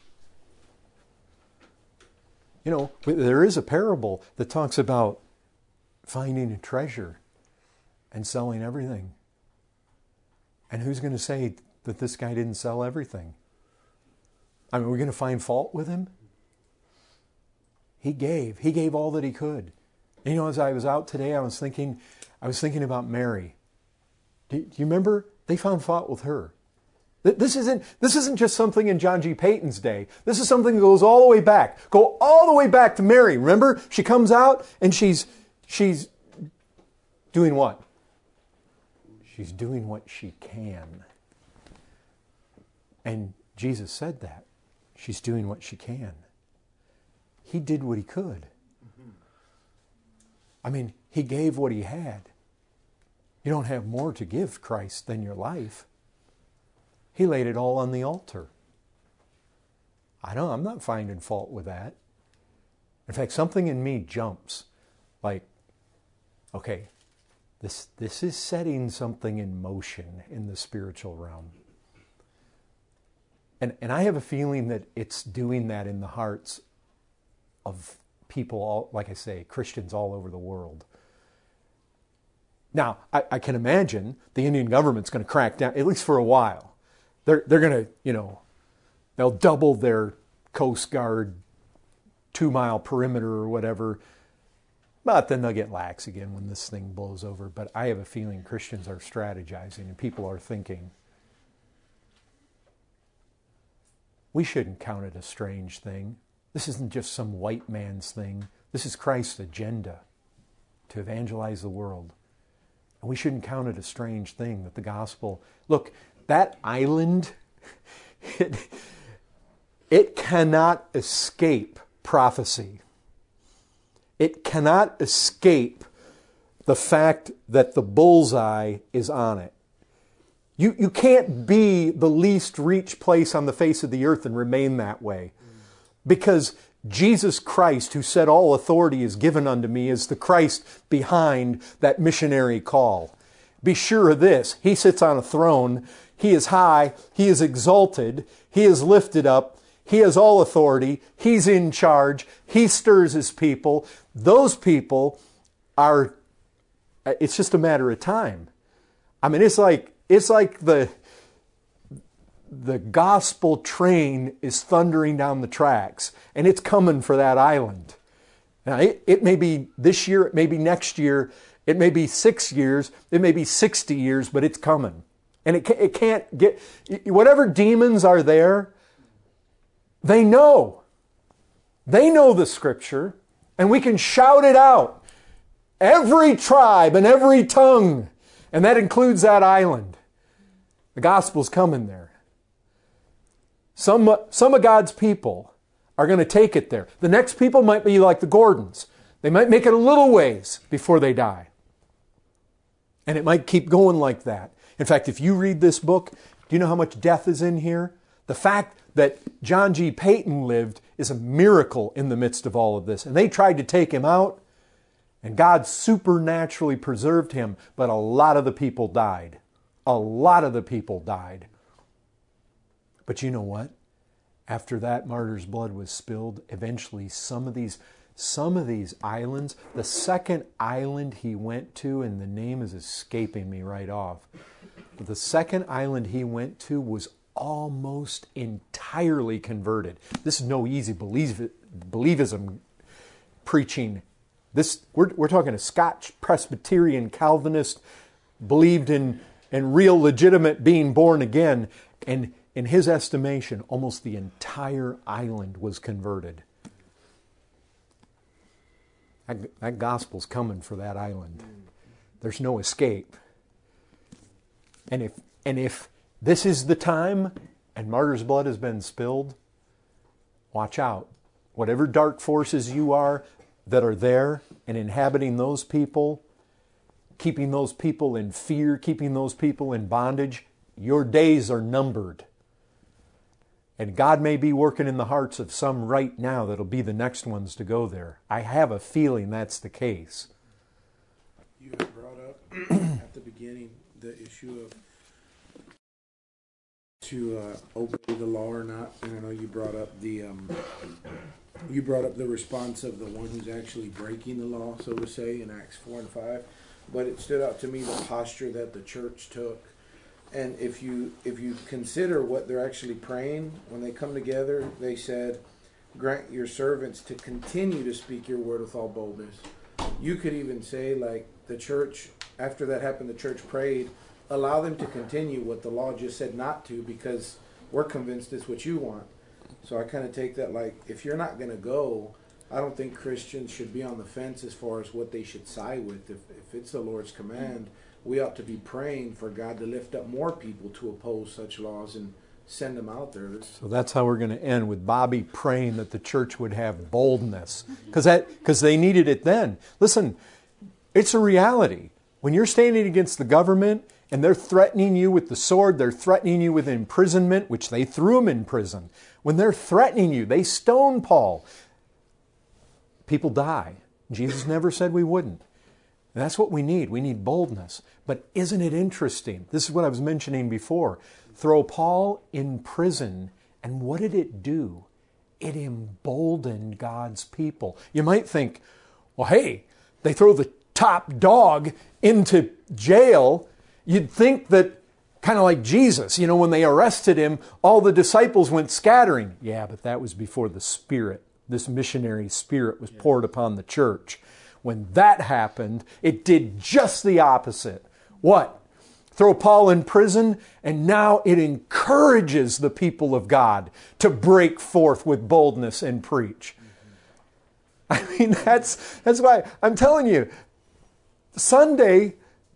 There is a parable that talks about finding a treasure and selling everything. And who's going to say that this guy didn't sell everything? I mean, we're going to find fault with him? He gave all that he could. And as I was out today, I was thinking about Mary. Do you remember? They found fault with her. This isn't just something in John G. Payton's day. This is something that goes all the way back. Go all the way back to Mary. Remember? She comes out and she's doing what? She's doing what she can. And Jesus said that. She's doing what she can. He did what he could. I mean, he gave what he had. You don't have more to give Christ than your life. He laid it all on the altar. I'm not finding fault with that. In fact, something in me jumps. Like, okay, this is setting something in motion in the spiritual realm. And I have a feeling that it's doing that in the hearts of people, like I say, Christians all over the world. Now, I can imagine the Indian government's going to crack down, at least for a while. They're going to, they'll double their Coast Guard 2-mile perimeter or whatever. But then they'll get lax again when this thing blows over. But I have a feeling Christians are strategizing and people are thinking, we shouldn't count it a strange thing. This isn't just some white man's thing. This is Christ's agenda to evangelize the world. And we shouldn't count it a strange thing that the gospel... Look, that island, it cannot escape prophecy. It cannot escape the fact that the bullseye is on it. You can't be the least reached place on the face of the earth and remain that way. Because Jesus Christ, who said, all authority is given unto me, is the Christ behind that missionary call. Be sure of this. He sits on a throne. He is high. He is exalted. He is lifted up. He has all authority. He's in charge. He stirs his people. Those people are, it's just a matter of time. I mean, it's like the the gospel train is thundering down the tracks, and it's coming for that island. Now, it may be this year, it may be next year, it may be 6 years, it may be 60 years, but it's coming. And it can't get, whatever demons are there, they know. They know the Scripture, and we can shout it out. Every tribe and every tongue, and that includes that island. The gospel's coming there. Some of God's people are going to take it there. The next people might be like the Gordons. They might make it a little ways before they die. And it might keep going like that. In fact, if you read this book, do you know how much death is in here? The fact that John G. Payton lived is a miracle in the midst of all of this. And they tried to take him out, and God supernaturally preserved him, but a lot of the people died. A lot of the people died. But you know what? After that martyr's blood was spilled, eventually some of these islands, the second island he went to, and the name is escaping me right off, but the second island he went to was almost entirely converted. This is no easy believism preaching. We're talking a Scotch Presbyterian Calvinist, believed in real legitimate being born again, and in his estimation, almost the entire island was converted. That gospel's coming for that island. There's no escape. And if this is the time and martyr's blood has been spilled, watch out. Whatever dark forces you are that are there and inhabiting those people, keeping those people in fear, keeping those people in bondage, your days are numbered. And God may be working in the hearts of some right now that'll be the next ones to go there. I have a feeling that's the case. You had brought up at the beginning the issue of to obey the law or not, and I know you brought up the response of the one who's actually breaking the law, so to say, in Acts 4 and 5. But it stood out to me the posture that the church took. And if you consider what they're actually praying, when they come together, they said, grant your servants to continue to speak your word with all boldness. You could even say, like, the church, after that happened, the church prayed, allow them to continue what the law just said not to, because we're convinced it's what you want. So I kind of take that like, if you're not going to go, I don't think Christians should be on the fence as far as what they should side with. If it's the Lord's command, we ought to be praying for God to lift up more people to oppose such laws and send them out there. So that's how we're going to end, with Bobby praying that the church would have boldness, because they needed it then. Listen, it's a reality. When you're standing against the government and they're threatening you with the sword, they're threatening you with imprisonment, which they threw him in prison. When they're threatening you, they stone Paul. People die. Jesus never said we wouldn't. And that's what we need. We need boldness. But isn't it interesting? This is what I was mentioning before. Throw Paul in prison, and what did it do? It emboldened God's people. You might think, well, hey, they throw the top dog into jail. You'd think that, kind of like Jesus, when they arrested him, all the disciples went scattering. Yeah, but that was before the Spirit, this missionary spirit, was poured upon the church. When that happened, it did just the opposite. What? Throw Paul in prison, and now it encourages the people of God to break forth with boldness and preach. I mean, that's why I'm telling you, Sunday,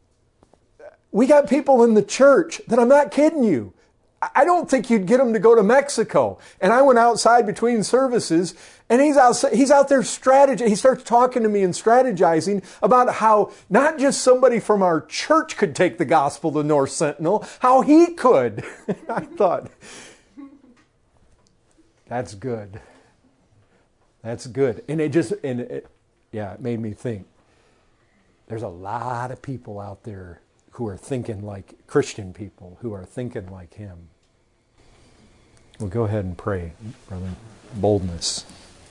we got people in the church that, I'm not kidding you, I don't think you'd get them to go to Mexico. And I went outside between services, and he's out there strategizing. He starts talking to me and strategizing about how not just somebody from our church could take the gospel to North Sentinel, how he could. I thought, that's good. That's good. And it made me think, there's a lot of people out there who are thinking like Christian people, who are thinking like him. Well, go ahead and pray, brother. Boldness.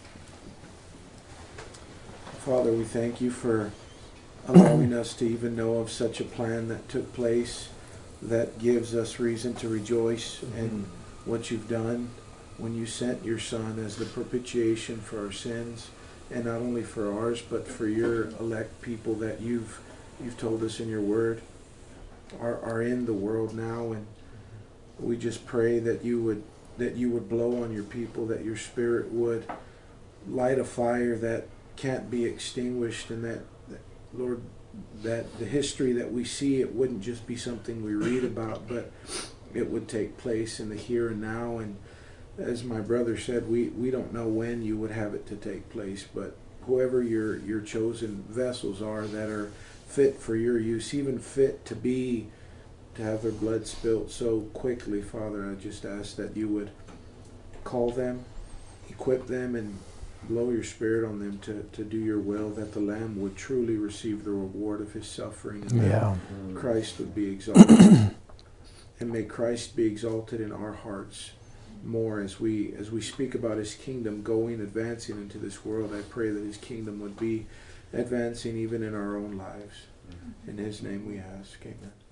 Father, we thank you for allowing us to even know of such a plan that took place that gives us reason to rejoice in what you've done when you sent your Son as the propitiation for our sins, and not only for ours, but for your elect people that you've told us in your word are in the world now. And we just pray that you would blow on your people, that your Spirit would light a fire that can't be extinguished, and that Lord, that the history that we see, it wouldn't just be something we read about, but it would take place in the here and now. And as my brother said, we don't know when you would have it to take place, but whoever your chosen vessels are that are fit for your use, even fit to have their blood spilt so quickly, Father, I just ask that you would call them, equip them, and blow your Spirit on them to do your will, that the Lamb would truly receive the reward of his suffering, and that Christ would be exalted. And may Christ be exalted in our hearts more as we speak about his kingdom going, advancing into this world. I pray that his kingdom would be advancing even in our own lives. In his name we ask, amen.